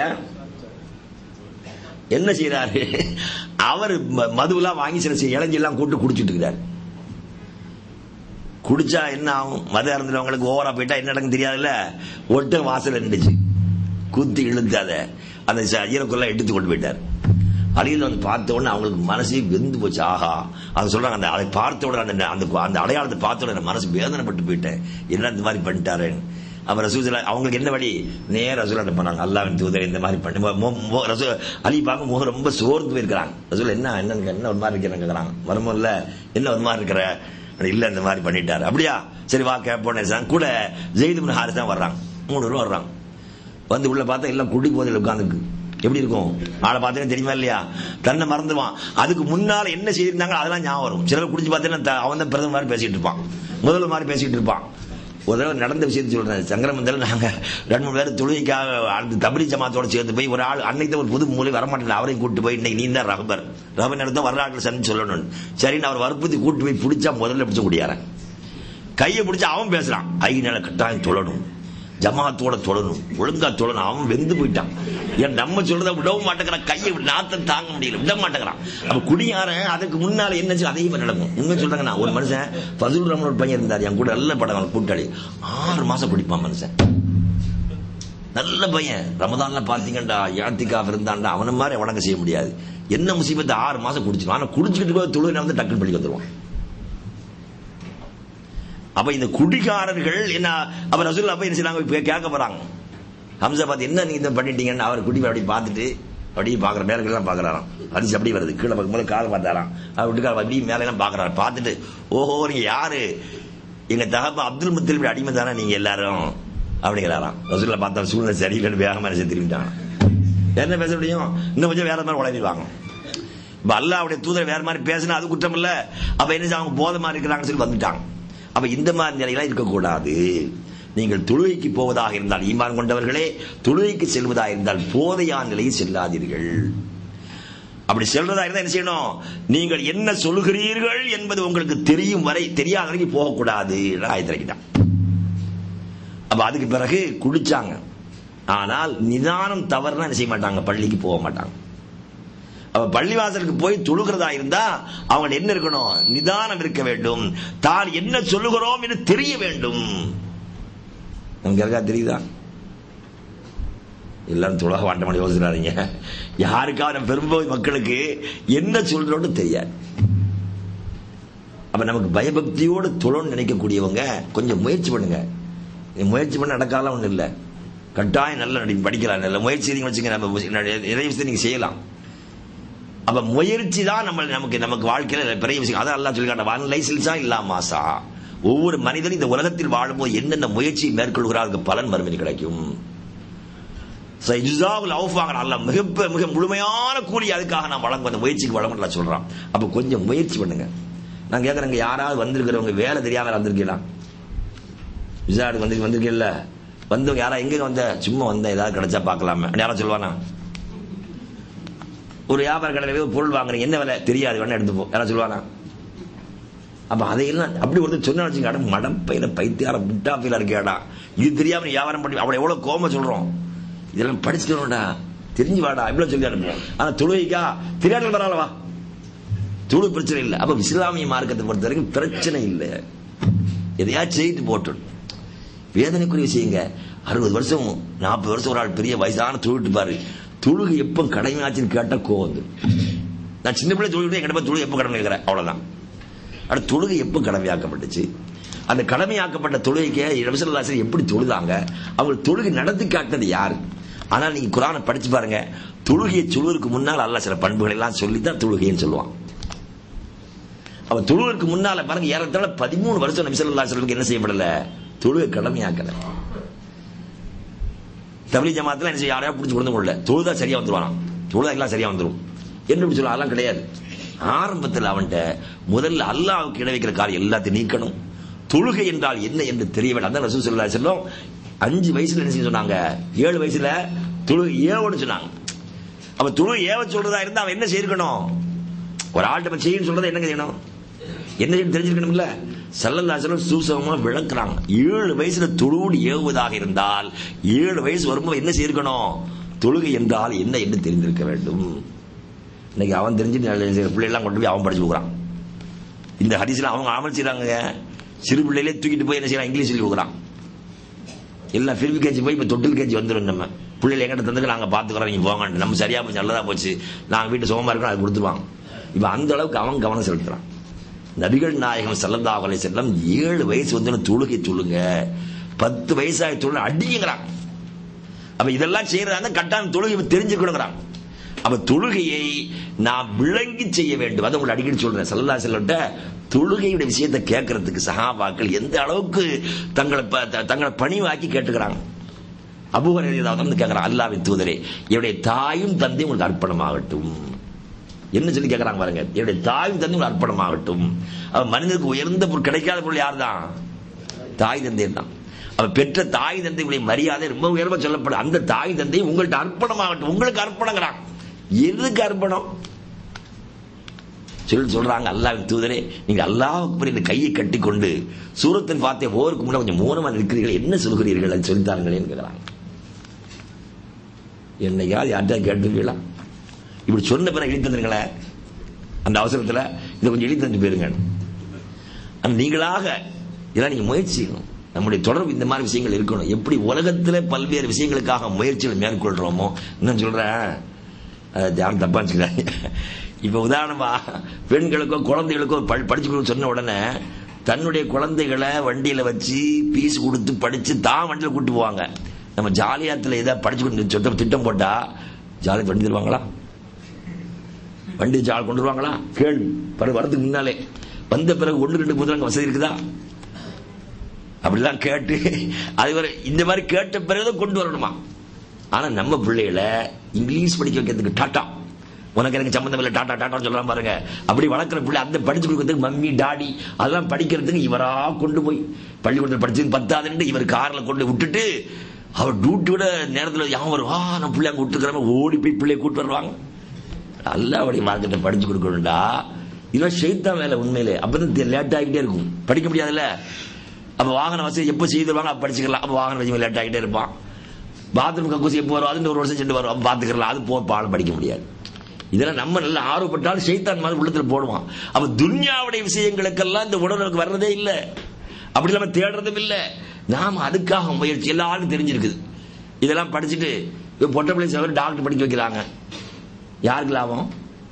Speaker 1: என்ன செய்யறாரு, அவர் மதுவெல்லாம் வாங்கி சில இளைஞெல்லாம் கூட்டு குடிச்சிட்டு இருக்கிறார். குடிச்சா என்ன ஆகும், மது அருந்தவங்களுக்கு ஓவரா போயிட்டா என்ன நடக்கும் தெரியாதுல்ல. ஒட்ட வாசல் இருந்துச்சு, குத்தி இழுத்தாத அந்த ஈரக்குள்ள எடுத்து கொண்டு போயிட்டார். அடியில் வந்து பார்த்த உடனே அவங்களுக்கு மனசே வெந்து போச்சு. ஆஹா, அதை சொல்றாங்க, அந்த அதை பார்த்த உடனே அந்த அந்த அடையாளத்தை பார்த்த உடனே மனசு வேதனைப்பட்டு போயிட்டேன், என்ன இந்த மாதிரி பண்ணிட்டாரு. அவர் ரசூலுல்லாஹி அவங்களுக்கு என்ன வழி, நேர ரசூலுல்லாஹி பண்ணாங்க, அல்லாஹ்வின் தூதர் இந்த மாதிரி பண்ணி ரசூல் அலி பார்க்க முகம் ரொம்ப சோர்ந்து போயிருக்கிறாங்க. ரசூல் என்ன என்ன என்ன ஒரு மாதிரி இருக்கிறாங்க, வரும்போதுல என்ன ஒரு மாதிரி இருக்கிற, இல்ல இந்த மாதிரி பண்ணிட்டாரு. அப்படியா, சரி வா கேட்போம். கூட ஜெயித் இப்னு ஹாரிஸ் தான் வர்றாங்க, மூணு ரூபா வர்றாங்க. வந்து உள்ள பார்த்தா எல்லாம் குடி போதையில் உட்காந்துருக்கு. எப்படி இருக்கும் ஆளை பார்த்தீங்கன்னா தெரியுமா இல்லையா, தன்னை மறந்துவான். அதுக்கு முன்னால என்ன செய்திருந்தாங்க அதெல்லாம் ஞாபகம் வரும். சிலர் குடிச்சு பார்த்தீங்கன்னா அவன் தான் பிரதமர் மாதிரி பேசிட்டு இருப்பான், முதல்வர் மாதிரி பேசிட்டு இருப்பான். ஒரு தடவை நடந்த விஷயத்தை சொல்றேன். சங்கரமந்தல் நாங்க ரெண்டு மூணு பேர் தொழுகைக்காக அந்த தபரி ஜமாத்தோட சேர்ந்து போய் ஒரு ஆள் அன்னைக்கு ஒரு புது மூலை வரமாட்டேன், அவரையும் கூட்டு போய் இன்னைக்கு நீ தான் ரஹபர் ரஹபர் நேரத்தை வரலாற்று சன்னு சொல்லணும். சரின்னு அவர் வற்புறுத்தி கூட்டு போய் பிடிச்சா முதல்ல பிடிச்ச முடியாத கையை பிடிச்சா அவன் பேசுறான், ஐ நில கட்டாயம் தொழணும், ஜமாத்தோட தொழணும், ஒழுங்கா தொழணும். அவன் வெந்து போயிட்டான். ஏன் நம்ம சொல்றத விடவும் மாட்டேங்கிறான், கையை நாத்தம் தாங்க முடியல, விட மாட்டேங்கிறான். அப்ப குடியாரன் அதுக்கு முன்னால என்ன அதையும் நடக்கும். உண்மை சொல்றாங்க, நான் ஒரு மனுஷன் ஃபதுல் ரஹ்மான் ஒரு பையன் இருந்தார் என் கூட, நல்ல படம் கூட்டாளி, ஆறு மாசம் குடிப்பான் மனுஷன், நல்ல பையன். ரமதான்ல பாத்தீங்கடா யாத்திகாஃப் இருந்தான்டா, அவன மாதிரி வணங்க செய்ய முடியாது. என்ன முசீபத்தை, ஆறு மாசம் குடிச்சிருவான். ஆனா குடிச்சுக்கிட்டு போய் தொழுகை வந்து டக்குனு பள்ளி வந்துருவான். அப்ப இந்த குடிகாரர்கள் என்ன, அப்ப ரசூலுல்லாஹ் அப்ப என்ன செய்றாங்க, கேட்க போறாங்க, ஹம்சா பார்த்து என்ன நீங்க இதை பண்ணிட்டீங்கன்னு. அவர் குடி அப்படி பார்த்துட்டு அப்படியே பாக்குற மேல எல்லாம் பாக்குறாராம், அரிசி அப்படி வருது கீழே பார்க்கும்போது காலை பார்த்தாராம், அவர் விட்டுக்கார அப்படி மேல எல்லாம் பாக்குறாரு. பார்த்துட்டு ஓஹோ நீங்க யாரு, எங்க தகப்ப அப்துல் முத்தலிப் அடிமை தானே நீங்க எல்லாரும் அப்படிங்கிறாராம். ரசூலுல்லாஹ் பார்த்தா சூழ்நிலை சரியில்லைன்னு வேகமா நினைச்சு திரும்பிட்டாங்க. என்ன பேச முடியும், இன்னும் கொஞ்சம் வேற மாதிரி உழைவாங்க. இப்ப அல்லாஹ்வுடைய தூதர் வேற மாதிரி பேசினா அது குற்றம் இல்ல. அப்ப என்ன அவங்க போதை மாதிரி இருக்கிறாங்கன்னு சொல்லி வந்துட்டாங்க. அப்ப இந்த மாதிரி நிலையெல்லாம் இருக்கக்கூடாது. நீங்கள் தொழுகைக்கு போவதாக இருந்தால், ஈமான் கொண்டவர்களே தொழுகைக்கு செல்வதாக இருந்தால் போதையான நிலையில் செல்லாதீர்கள். அப்படி செல்வதாக இருந்தால் என்ன செய்யணும், நீங்கள் என்ன சொல்கிறீர்கள் என்பது உங்களுக்கு தெரியும் வரை, தெரியாத வரைக்கும் போகக்கூடாது. ஆயத்திரைக்கிட்டான். அப்ப அதுக்கு பிறகு குடிச்சாங்க. ஆனால் நிதானம் தவறுனா என்ன செய்ய மாட்டாங்க, பள்ளிக்கு போக மாட்டாங்க. அப்ப பள்ளிவாசலுக்கு போய் தொழுகிறதா இருந்தா அவங்க என்ன இருக்கணும், நிதானம் இருக்க வேண்டும். தான் என்ன சொல்லுகிறோம் என்று தெரிய வேண்டும். தெரியுதா, எல்லாரும் தொழக வாண்டமான யோசிக்கிறாங்க. யாருக்காவது பெரும்போது மக்களுக்கு என்ன சொல்றோம்னு தெரியாது. அப்ப நமக்கு பயபக்தியோடு தொழணும்னு நினைக்கக்கூடியவங்க கொஞ்சம் முயற்சி பண்ணுங்க. முயற்சி பண்ண நடக்காலாம் ஒண்ணு இல்லை, கட்டாயம் நல்ல நடி படிக்கலாம், நல்ல முயற்சி வச்சுங்க, நிறைய விஷயத்தை நீங்க செய்யலாம். அப்ப முயற்சி தான் நம்ம நமக்கு நமக்கு வாழ்க்கையில பெரிய விஷயம். அதான் அல்லாஹ் சொல்லி காட்ட, வான் லைசன்ஸா இல்லா மாசா. ஒவ்வொரு மனிதனும் இந்த உலகத்தில் வாழும்போது என்னென்ன முயற்சி மேற்கொள்கிறார்கள் பலன் மறுமையில் கிடைக்கும். மிக மிக முழுமையான கூலி அதுக்காக நான் வழங்க, அந்த முயற்சிக்கு வழங்க சொல்றான். அப்ப கொஞ்சம் முயற்சி பண்ணுங்க. நான் கேட்கறேங்க, யாராவது வந்திருக்கிறவங்க வேலை தெரியாம வந்திருக்கீங்களா, விசாரிக்கு வந்து வந்திருக்கீங்கல்ல, வந்தவங்க யாரா எங்க வந்த, சும்மா வந்த ஏதாவது கிடைச்சா பாக்கலாமே யாரா சொல்லுவானா. ஒரு வியாபார கடையில் ஒரு பொருள் வாங்குறீங்க, என்ன விலை தெரியாது, வேணா எடுத்துப்போம் யாரா சொல்லுவானா. அப்ப அதையெல்லாம் அப்படி ஒருத்தர் சொன்ன வச்சுக்காட, மடப்பையில பைத்தியார முட்டாப்பையில இருக்கேடா, இது தெரியாம நீ வியாபாரம் பண்ணி அவளை எவ்வளவு கோபமா சொல்றோம். இதெல்லாம் படிச்சுட்டா தெரிஞ்சு வாடா இவ்வளவு சொல்லி அனுப்புவோம். ஆனா தொழுகைக்கா தெரியாமல் வராளவா, தொழு பிரச்சனை இல்லை. அப்ப இஸ்லாமிய மார்க்கத்தை பொறுத்த வரைக்கும் பிரச்சனை இல்லை, எதையாச்சும் செய்து போட்டு. வேதனைக்குரிய விஷயங்க, அறுபது வருஷம் நாற்பது வருஷம் ஒரு ஆள் பெரிய வயசான தொழுட்டு பாரு, தொழுகை எப்ப கடமையாச்சுன்னு கேட்டா கோவம். நான் சின்ன பிள்ளை தொழுகிட்டு எங்கிட்ட போய் தொழுகை எப்ப கடமை இருக்கிறேன் அவ்வளவுதான். அடுத்த தொழுகை எப்ப கடமையாக்கப்பட்டுச்சு, அந்த கடமையாக்கப்பட்ட தொழுகைக்கு நபி ஸல்லல்லாஹு அலைஹி வஸல்லம் எப்படி தொழுதாங்க, அவங்க தொழுகை நடத்தி காட்டினது யாரு. ஆனால் நீங்க குர்ஆனை படிச்சு பாருங்க, தொழுகையை சொல்வதற்கு முன்னால் அல்லாஹ் சில பண்புகளை எல்லாம் சொல்லித்தான் தொழுகைன்னு சொல்லுவான். அவ தொழுவதற்கு முன்னால பாருங்க, ஏறத்தாழ பதிமூணு வருஷம் நபி ஸல்லல்லாஹு அலைஹி வஸல்லம் என்ன செய்யப்படல, தொழுகை கடமையாக்கல. தப்லீக் ஜமாத்துல என்ன செய்ய, யாரையா பிடிச்சி கொடுத்து கொள்ள தொழுதா சரியா வந்துருவானா, தொழுதா எல்லாம் சரியா வந்துடும். என்று சொல்ல அதெல்லாம் கிடையாது. ஆரம்பத்தில் அவன்கிட்ட முதல்ல அல்லாஹ்வுக்கு இணை வைக்கிற காரியம் எல்லாத்தையும் நீக்கணும். தொழுகை என்றால் என்ன என்று தெரிய வேண்டும். அதான் ரசூல் ஸல்லல்லாஹு அலைஹி வஸல்லம் அஞ்சு வயசுல என்ன செய்ய சொன்னாங்க, ஏழு வயசுல தொழுகை ஏவன்னு சொன்னாங்க. அப்ப தொழுகை ஏவ சொல்றதா இருந்தா அவன் என்ன செய்யணும், ஒரு ஆள்கிட்ட செய்யணும் சொல்றதை என்ன செய்யணும், என்ன செய்யணும் தெரிஞ்சிருக்கணும் இல்ல. ஸல்லல்லாஹு அலைஹி வஸல்லம் சூசகமா விளக்குறாங்க. ஏழு வயசுல தொழுவோடு ஏவுவதாக இருந்தால் ஏழு வயசு வரும்போது என்ன செய்யணும், தொழுகை என்றால் என்ன என்று தெரிந்திருக்க வேண்டும். இன்னைக்கு அவன் தெரிஞ்சு பிள்ளைலாம் கொண்டு போய் அவன் படிச்சு கொடுக்குறான். இந்த ஹதீஸ்ல அவங்க அமல் செய்யறாங்க. சிறு பிள்ளையிலே தூக்கிட்டு போய் என்ன செய்யறான், இங்கிலீஷ் சொல்லி கொடுக்குறான். எல்லாம் பிரிவு கேஜி போய் இப்ப தொட்டில் கேஜி வந்துடும். நம்ம பிள்ளைகளை எங்கிட்ட தந்துக்கு நாங்க பாத்துக்கிறோம், நீங்க போங்க, நம்ம சரியா போச்சு நல்லதா போச்சு, நாங்க வீட்டு சுகமா இருக்கோம், அது கொடுத்துருவாங்க. இப்ப அந்த அளவுக்கு அவன் கவனம் செலுத்துறான். நபிகள் நாயகம் ஸல்லல்லாஹு அலைஹி வஸல்லம் ஏழு வயசு வந்து தொழுகை சொல்லுங்க, பத்து வயசாகி தொழுகை அடிங்கிறான். அப்ப இதெல்லாம் செய்யறதா கட்டாயம் தொழுகை தெரிஞ்சுக்கணுங்கிறான். அப்ப தொழுகையை நான் விளங்கி செய்ய வேண்டும். அதை உங்களுக்கு அடிக்கடி சொல்றேன். ஸல்லல்லாஹு அலைஹி வஸல்லம் தொழுகையுடைய விஷயத்தை கேட்கறதுக்கு சஹாபாக்கள் எந்த அளவுக்கு தங்களை தங்களை பணிவாக்கி கேட்டுக்கிறாங்க. அபூ ஹுரைரா வந்து கேட்கிறான், அல்லாஹ்வின் தூதரே என்னுடைய தாயும் தந்தையும் உங்களுக்கு அர்ப்பணமாகட்டும். என்ன சொல்லி கேட்கறாங்க பாருங்க, என்னுடைய தாயும் தந்தையும் உங்களுக்கு அர்ப்பணமாகட்டும். அவ மனிதனுக்கு உயர்ந்த பொருள் கிடைக்காத பொருள் யார் தான், தாய் தந்தை தான். அவ பெற்ற தாய் தந்தையுடைய மரியாதை ரொம்ப உயர்வா சொல்லப்படும். அந்த தாய் தந்தை உங்கள்கிட்ட அர்ப்பணமாகட்டும். உங்களுக்கு அர்ப்பணங்கிறான். எதுக்கு அர்ப்பணம் சொல்லி சொல்றாங்க, அல்லாஹ்வின் தூதரே நீங்க அல்லாஹ்வுக்கு இந்த கையை கட்டி கொண்டு சூரத்தில் பார்த்தே போருக்கு முன்னாடி கொஞ்சம் மௌனமா இருக்கிறீர்கள், என்ன சொல்கிறீர்கள் அது சொல்லித்தாருங்களே என்கிறாங்க. என்னையாவது யார்ட்டா கேட்டுருக்கீங்களா? இப்படி சொன்ன பிறகு எழுதி தந்துருங்களேன். அந்த அவசரத்தில் இதை கொஞ்சம் எழுதி தந்து போயிருங்க. நீங்களாக இதெல்லாம் நீங்க முயற்சி செய்யணும். நம்முடைய தொடர்பு இந்த மாதிரி விஷயங்கள் இருக்கணும். எப்படி உலகத்தில் பல்வேறு விஷயங்களுக்காக முயற்சிகள் மேற்கொள்றோமோ, இன்னும் சொல்றேன் யாரும் தப்பா வச்சுக்கிறாங்க. இப்ப உதாரணமா பெண்களுக்கோ குழந்தைகளுக்கோ படிச்சு சொன்ன உடனே தன்னுடைய குழந்தைகளை வண்டியில வச்சு பீஸ் கொடுத்து படிச்சு தான் வண்டியில கூட்டு போவாங்க. நம்ம ஜாலியாத்துல ஏதாவது படிச்சு சொத்த திட்டம் போட்டா ஜாலியா வண்டி தருவாங்களா, வண்டி ஜால் கொண்டு வருவாங்களா கேள்வி. பிறகு வரதுக்கு முன்னாலே வந்த பிறகு ஒன்று ரெண்டு முதலாங்க வசதி இருக்குதா, அப்படிலாம் கேட்டு அது இந்த மாதிரி கேட்ட பிறகுதான் கொண்டு வரணுமா. ஆனா நம்ம பிள்ளைகளை இங்கிலீஷ் படிக்க வைக்கிறதுக்கு டாட்டா உனக்கு எனக்கு சம்பந்தம் இல்லை டாட்டா டாட்டா சொல்லலாம் பாருங்க. அப்படி வளர்க்குற பிள்ளை அந்த படிச்சு கொடுக்கறதுக்கு மம்மி டாடி அதெல்லாம் படிக்கிறதுக்கு இவரா கொண்டு போய் பள்ளிக்கூடத்தில் படிச்சு பத்தாதுன்னு இவர் கார்ல கொண்டு விட்டுட்டு அவர் டியூட்டியோட நேரத்தில் யாவும் வருவா நம்ம பிள்ளை அங்கே விட்டுருக்கிற ஓடி போய் பிள்ளைய கூட்டு வருவாங்க. நல்லா அப்படி மார்க்கெட்டை படிச்சு கொடுக்கணும்டா. இதெல்லாம் ஷைத்தான் வேலை உண்மையிலே. அப்பதான் லேட் ஆகிட்டே இருக்கும், படிக்க முடியாதுல்ல. அப்ப வாகன வசதி எப்போ செய்துருவாங்க அப்ப படிச்சுக்கலாம். அப்ப வாகன வசதி லேட் ஆகிட்டே இருப்பான். பாத்ரூம் கக்கூசி எப்போ வரும், அது ஒரு வருஷம் சென்று வரும், அப்ப பாத்துக்கலாம். அது போ பாடம் படிக்க முடியாது. இதெல்லாம் நம்ம நல்ல ஆர்வப்பட்டாலும் ஷைத்தான் மாதிரி உள்ளத்துல போடுவான். அப்ப துன்யாவுடைய விஷயங்களுக்கெல்லாம் இந்த உடலுக்கு வர்றதே இல்லை, அப்படி நம்ம தேடுறதும் இல்லை. நாம அதுக்காக முயற்சி எல்லாருக்கும் தெரிஞ்சிருக்குது. இதெல்லாம் படிச்சுட்டு பொட்ட பிள்ளை சில டாக்டர் படிக்க வைக்கிறாங்க. யாருக்கு லாபம்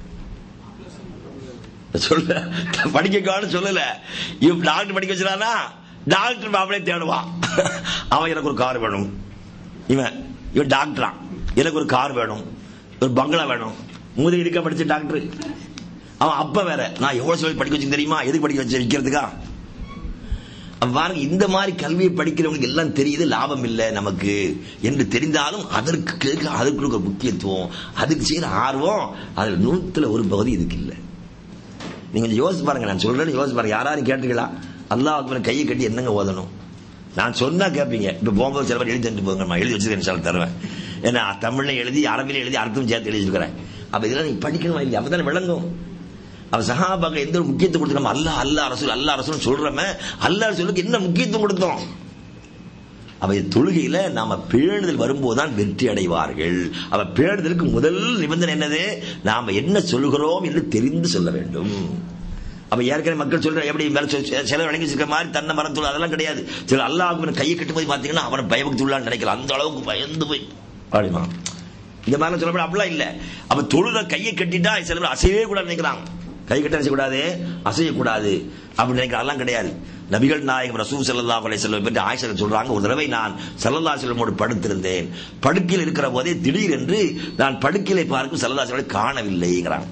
Speaker 1: சொல்ல படிக்க சொல்லல. இவன் டாக்டர் படிக்க வச்சிடானா டாக்டர் அவளே தேடுவான். அவன் எனக்கு ஒரு கார் வேணும், இவன் இவன் டாக்டரா எனக்கு ஒரு கார் வேணும், ஒரு பங்களா வேணும். மூதை இருக்க படிச்ச டாக்டர் அவன் அப்ப வேற நான் எவ்வளவு சொல்லி படிக்க வச்சு தெரியுமா, எதுக்கு படிக்க வச்சு வைக்கிறதுக்கா. பாருங்க இந்த மாதிரி கல்வியை படிக்கிறவங்களுக்கு எல்லாம் தெரியுது லாபம் இல்லை நமக்கு என்று தெரிந்தாலும் அதற்கு அதற்கு ஒரு முக்கியத்துவம், அதுக்கு செய்யற ஆர்வம் அதுல நூத்துல ஒரு பகுதி இதுக்கு இல்லை. நீங்க யோசிச்சு பாருங்க, நான் சொல்றேன்னு யோசிச்சு பாருங்க. யாராரும் கேட்டுக்கலாம் அல்லாஹ் கையை கட்டி என்னங்க ஓதணும், நான் சொன்னா கேட்பீங்க. இப்ப போகும்போது சில பேர் எழுதி தந்து போங்க, நான் எழுதி வச்சிருக்கேன் தருவேன். ஏன்னா தமிழ்ல எழுதி அரபில எழுதி அர்த்தம் சேர்த்து எழுதிருக்கிறேன். அப்ப இதெல்லாம் நீங்க படிக்கணும் இல்லையா, அப்பதானே விளங்கும். அவ சஹாபாக எந்த ஒரு முக்கியத்துவம் கொடுத்து நம்ம அல்லா அல்லா ரசூல் அல்லா ரசூல் சொல்றோமே, அல்லா ரசூலுக்கு என்ன முக்கியத்துவம் கொடுத்தோம். அவை தொழுகையில நாம பேணுதல் வரும்போதுதான் வெற்றி அடைவார்கள். அவ பேணுதலுக்கு முதல் நிபந்தனை என்னது, நாம என்ன சொல்கிறோம் என்று தெரிந்து சொல்ல வேண்டும். அப்ப ஏற்கனவே மக்கள் சொல்ற எப்படி சில வழங்கி இருக்கிற மாதிரி தன்னை மரத்துள்ள அதெல்லாம் கிடையாது. சில அல்லாஹ் கையை கட்டும் போது பாத்தீங்கன்னா அவனை பயபக்தி உள்ளான்னு நினைக்கலாம், அந்த அளவுக்கு பயந்து போய் அப்படிமா இந்த மாதிரி சொல்லப்பட அப்படிலாம் இல்ல. அப்ப தொழுத கையை கட்டிட்டா சில பேர் அசையவே கூட நினைக்கிறாங்க, கை கட்ட செய்யக்கூடாது அசையக்கூடாது அப்படி நினைக்கிறதெல்லாம் கிடையாது. நபிகள் நாயகம் ரசூல் ஸல்லல்லாஹு அலைஹி வஸல்லம் பற்றி ஆயிஷா சொல்றாங்க, ஒரு தடவை நான் ஸல்லல்லாஹு அலைஹி வஸல்லமோடு படுத்திருந்தேன். படுக்கையில் இருக்கிற போதே திடீரென்று நான் படுக்கையை பார்க்கும் ஸல்லல்லாஹு அலைஹி வஸல்லம் காணவில்லைங்கிறாங்க.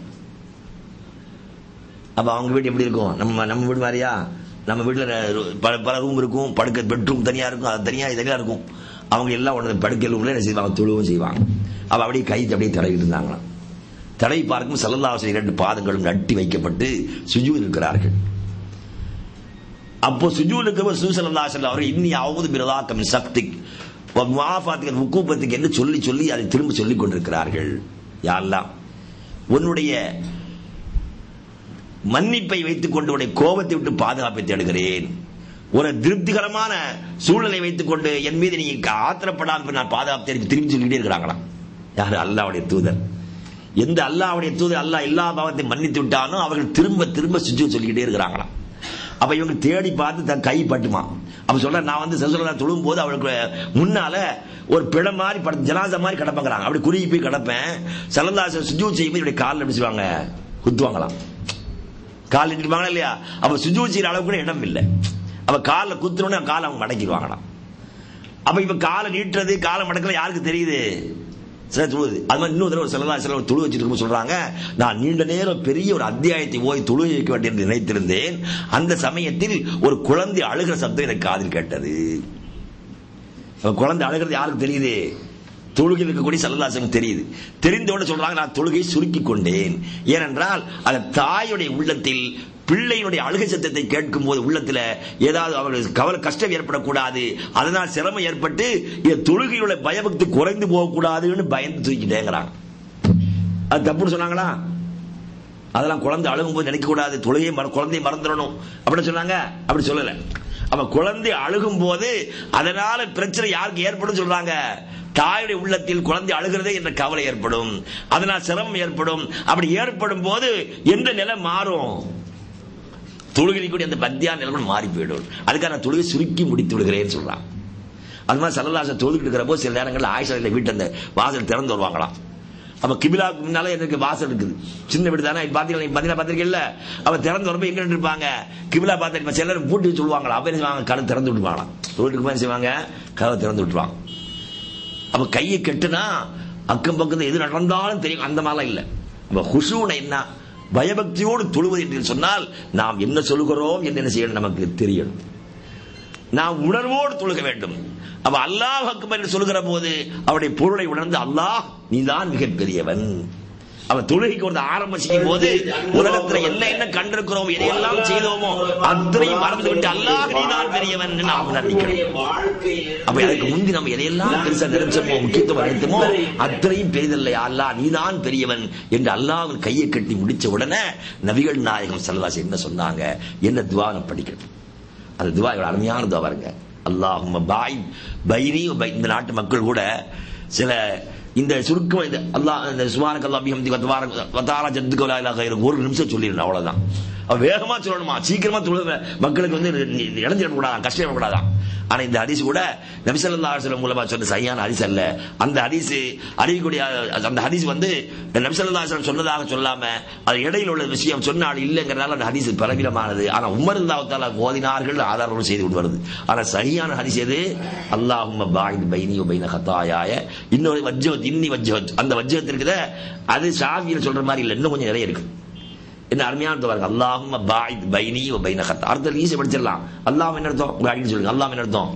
Speaker 1: அப்ப அவங்க வீடு எப்படி இருக்கும், நம்ம நம்ம வீடு மாதிரியா? நம்ம வீட்டுல பல ரூம் இருக்கும், படுக்க பெட்ரூம் தனியா இருக்கும், அது தனியா இதெல்லாம் இருக்கும். அவங்க எல்லாம் உடனே படுக்கை ரூம்ல என்ன செய்வாங்க, தொழுவும் செய்வாங்க. அவ அப்படியே கை அப்படியே தடவிட்டு இருந்தாங்களாம். தடை பார்க்கும் ஸல்லல்லாஹு அலைஹி இரண்டு பாதங்களும் நட்டி வைக்கப்பட்டு சுஜூத் இருக்கிறார்கள். அப்போ சுஜூத் இருக்கிற ரசூல் ஸல்லல்லாஹு அலைஹி வஸல்லம் அவர்கள் இன்னி அஊது பிர்லாக மின் சக்திக் வ முஆஃபாத்திக உக்கூபத்திக் என்று சொல்லி சொல்லி அதை திரும்ப சொல்லிக் கொண்டிருக்கிறார்கள். யா அல்லாஹ், உன்னுடைய மன்னிப்பை வைத்துக் கொண்டு உன்னுடைய கோபத்தை விட்டு பாதுகாப்பை தேடுகிறேன். ஒரு திருப்திகரமான சூழலை வைத்துக் கொண்டு என் மீது நீ ஆத்திரப்படாமல் நான் பாதுகாப்பு தேடி திரும்பி சொல்லிட்டே இருக்கிறாங்களாம். யாரு? அல்லாஹ்வுடைய தூதர். எந்த அல்லாஹ்வுடைய தூதர் அல்லாஹ் எல்லா பாவத்தை மன்னித்து விட்டானோ அவர்கள் திரும்ப திரும்ப சுஜூத் சொல்லிக்கிட்டே இருக்கிறாங்களாம். அப்ப இவங்க தேடி பார்த்து தன் கை பட்டுமா. அப்ப சொல்ற, நான் வந்து சசுரலா தொழும் போது அவளுக்கு முன்னால ஒரு பிழ மாதிரி பட ஜனாசா மாதிரி கிடப்பாங்கிறாங்க. அப்படி குறுகி போய் கிடப்பேன். ஸல்லல்லாஹு அலைஹி சுஜூத் செய்யும்போது இப்படி காலில் எப்படி செய்வாங்க? குத்துவாங்களாம். கால் நின்றுவாங்களா இல்லையா? அப்ப சுஜூத் செய்யற அளவுக்கு கூட இடம் இல்லை. அப்ப காலில் குத்துறோன்னு காலை அவங்க மடக்கிடுவாங்களாம். அப்ப இப்ப காலை நீட்டுறது காலை மடக்கல யாருக்கு தெரியுது? தொழுது. அது மாதிரி இன்னொரு தடவை ஸல்லல்லாஹு அலைஹி வஸல்லம் தொழு வச்சிருக்கும் சொல்றாங்க, நான் நீண்ட நேரம் பெரிய ஒரு அத்தியாயத்தை ஓய் தொழு வைக்க வேண்டும் என்று நினைத்திருந்தேன். அந்த சமயத்தில் ஒரு குழந்தை அழுகிற சத்தம் எனக்கு காதில் கேட்டது. குழந்தை அழுகிறது யாருக்கு தெரியுது? தொழுகை இருக்கக்கூடிய ஸல்லல்லாஹு அலைஹி வஸல்லம் தெரியுது. தெரிந்தோடு சொல்றாங்க, நான் தொழுகை சுருக்கி கொண்டேன். ஏனென்றால் அந்த தாயுடைய உள்ளத்தில் பிள்ளையினுடைய அழுகை சத்தத்தை கேட்கும் போது உள்ளத்தில் ஏதாவது அவர்களுக்கு கவலை கஷ்டம் ஏற்படக்கூடாது, அதனால் சிரமம் ஏற்பட்டு தொழுகையுடைய பயபக்தி குறைந்து போகக்கூடாதுன்னு பயந்து தூக்கிட்டேங்கிறாங்க. அது தப்புன்னு சொன்னாங்களா? அதெல்லாம் குழந்தை அழுகும் போது நினைக்க கூடாது, தொழுகையை குழந்தையை மறந்துடணும் அப்படின்னு சொன்னாங்க. அப்படி சொல்லல. அவ குழந்தை அழுகும் போது அதனால பிரச்சனை யாருக்கு ஏற்படும் சொல்றாங்க? தாயுடைய உள்ளத்தில் குழந்தை அழுகிறதே என்ற கவலை ஏற்படும், அதனால் சிரமம் ஏற்படும். அப்படி ஏற்படும் போது எந்த நிலை மாறும்? தொழுகை கூடிய அந்த பத்தியா நிலைமை மாறி போயிடும். அதுக்காக நான் தொழுகை சுருக்கி முடித்து விடுகிறேன்னு சொல்றான். அது மாதிரி ஸல்லல்லாஹு அலைஹி வஸல்லம் தொழுகிட்டு இருக்கிற போது சில நேரங்களில் ஆயிஷா வீட்டு அந்த வாசல் திறந்து வருவாங்களாம். அப்ப கிபிலாவுக்கு முன்னால எனக்கு வாசல் இருக்குது, சின்ன வீடு தானே, பாத்தீங்கன்னா பாத்திருக்கீங்கல்ல. அவ திறந்து வரும்போது எங்க இருப்பாங்க? கிபிலா பார்த்து சிலர் பூட்டி சொல்லுவாங்களா, அப்ப என்ன செய்வாங்க? கதவு திறந்து விட்டுவாங்களாம். தொழிலுக்கு என்ன செய்வாங்க? கதவை திறந்து விட்டுருவாங்க. அப்ப கையை கட்டுனா அக்கம் பக்கத்தில் எது நடந்தாலும் தெரியும். அந்த மாதிரிலாம் இல்லை. அப்ப ஹுஷூனா என்ன? பயபக்தியோடு தொழுவது என்று சொன்னால் நாம் என்ன சொல்கிறோம் என்று என்ன செய்யணும் நமக்கு தெரியணும். நாம் உணர்வோடு தொழுக வேண்டும். அப்ப அல்லாஹ் அக்பர் என்று சொல்கிற போது அவருடைய பொருளை உணர்ந்து, அல்லாஹ் நீதான் மிகப்பெரியவன். அவன் தொழுகைக்கு ஒரு ஆரம்பம் செய்யும் போது உலகத்தில் என்ன என்ன கண்டிருக்கிறோம், எதையெல்லாம் செய்தோமோ அத்தனையும் மறந்துவிட்டு அல்லாஹ் நீதான் பெரியவன் நாம் உணர்ந்திக்கிறோம். அப்ப அதுக்கு முந்தி நம்ம எதையெல்லாம் பெருசா நினைச்சோமோ, முக்கியத்துவம் அளித்தோமோ அத்தனையும் பெரிதல்ல, அல்லாஹ் நீதான் பெரியவன் என்று அல்லாஹ்வின் கையை கட்டி முடிச்ச உடனே நபிகள் நாயகம் ஸல்லல்லாஹு அலைஹி என்ன சொன்னாங்க? என்ன துஆவை படிக்கணும். அந்த துஆ அருமையான துஆ பாருங்க. அல்லாஹும்ம பாயித் பைனி வ பைன். இந்த நாட்டு மக்கள் கூட சில இந்த சுருக்கம் இந்த அல்லாஹ் இந்த சுப்ஹானக அல்லாஹ் பிஹம்தி வ தஆலா ஜத்துக லா இலாஹ இல்ல ஒரு நிமிஷம் சொல்லிடணும், அவ்வளவுதான். வேகமா சொல்லணுமா, சீக்கிரமா தொழுக மக்களுக்கு வந்து இழந்துடக்கூடாது, கஷ்டப்படக்கூடாதான். ஆனா இந்த ஹதீஸ் கூட நபி ஸல்லல்லாஹு அலைஹி வஸல்லம் மூலமா சொன்ன சரியான ஹதீஸ் அல்ல. அந்த ஹதீஸ் அறிவிக்கூடிய அந்த ஹதீஸ் வந்து நபி ஸல்லல்லாஹு அலைஹி வஸல்லம் சொன்னதாக சொல்லாம அது இடையில உள்ள விஷயம் சொன்னால் இல்லைங்கிறனால அந்த ஹதீஸ் பலவீனமானது. ஆனா உமர் ரலியல்லாஹு தஆலா ஓதினார்கள், ஆதாரம் செய்து கொண்டு வருது. ஆனா சரியான ஹதீஸ் எது? அல்லாஹும்ம பாயித் பைனி வ பைன ஹதாயாய. இன்னொரு வஜ்ஜத் இன்னி வஜ்ஜத், அந்த வஜ்ஜத் இருக்குதே அது ஷாஃபியில் சொல்ற மாதிரி இல்லை, இன்னும் கொஞ்சம் நிறைய இருக்கு. என்ன அருமையான பாருங்க. அல்லாஹும்ம பாயித் பைனி வ பைன ஹதா. அர்த்தம் ஈஸியா படிச்சிடலாம். அல்லாஹ் என்ன அர்த்தம்? உங்க அடிக்க சொல்லுங்க. அல்லாஹ் என்ன அர்த்தம்?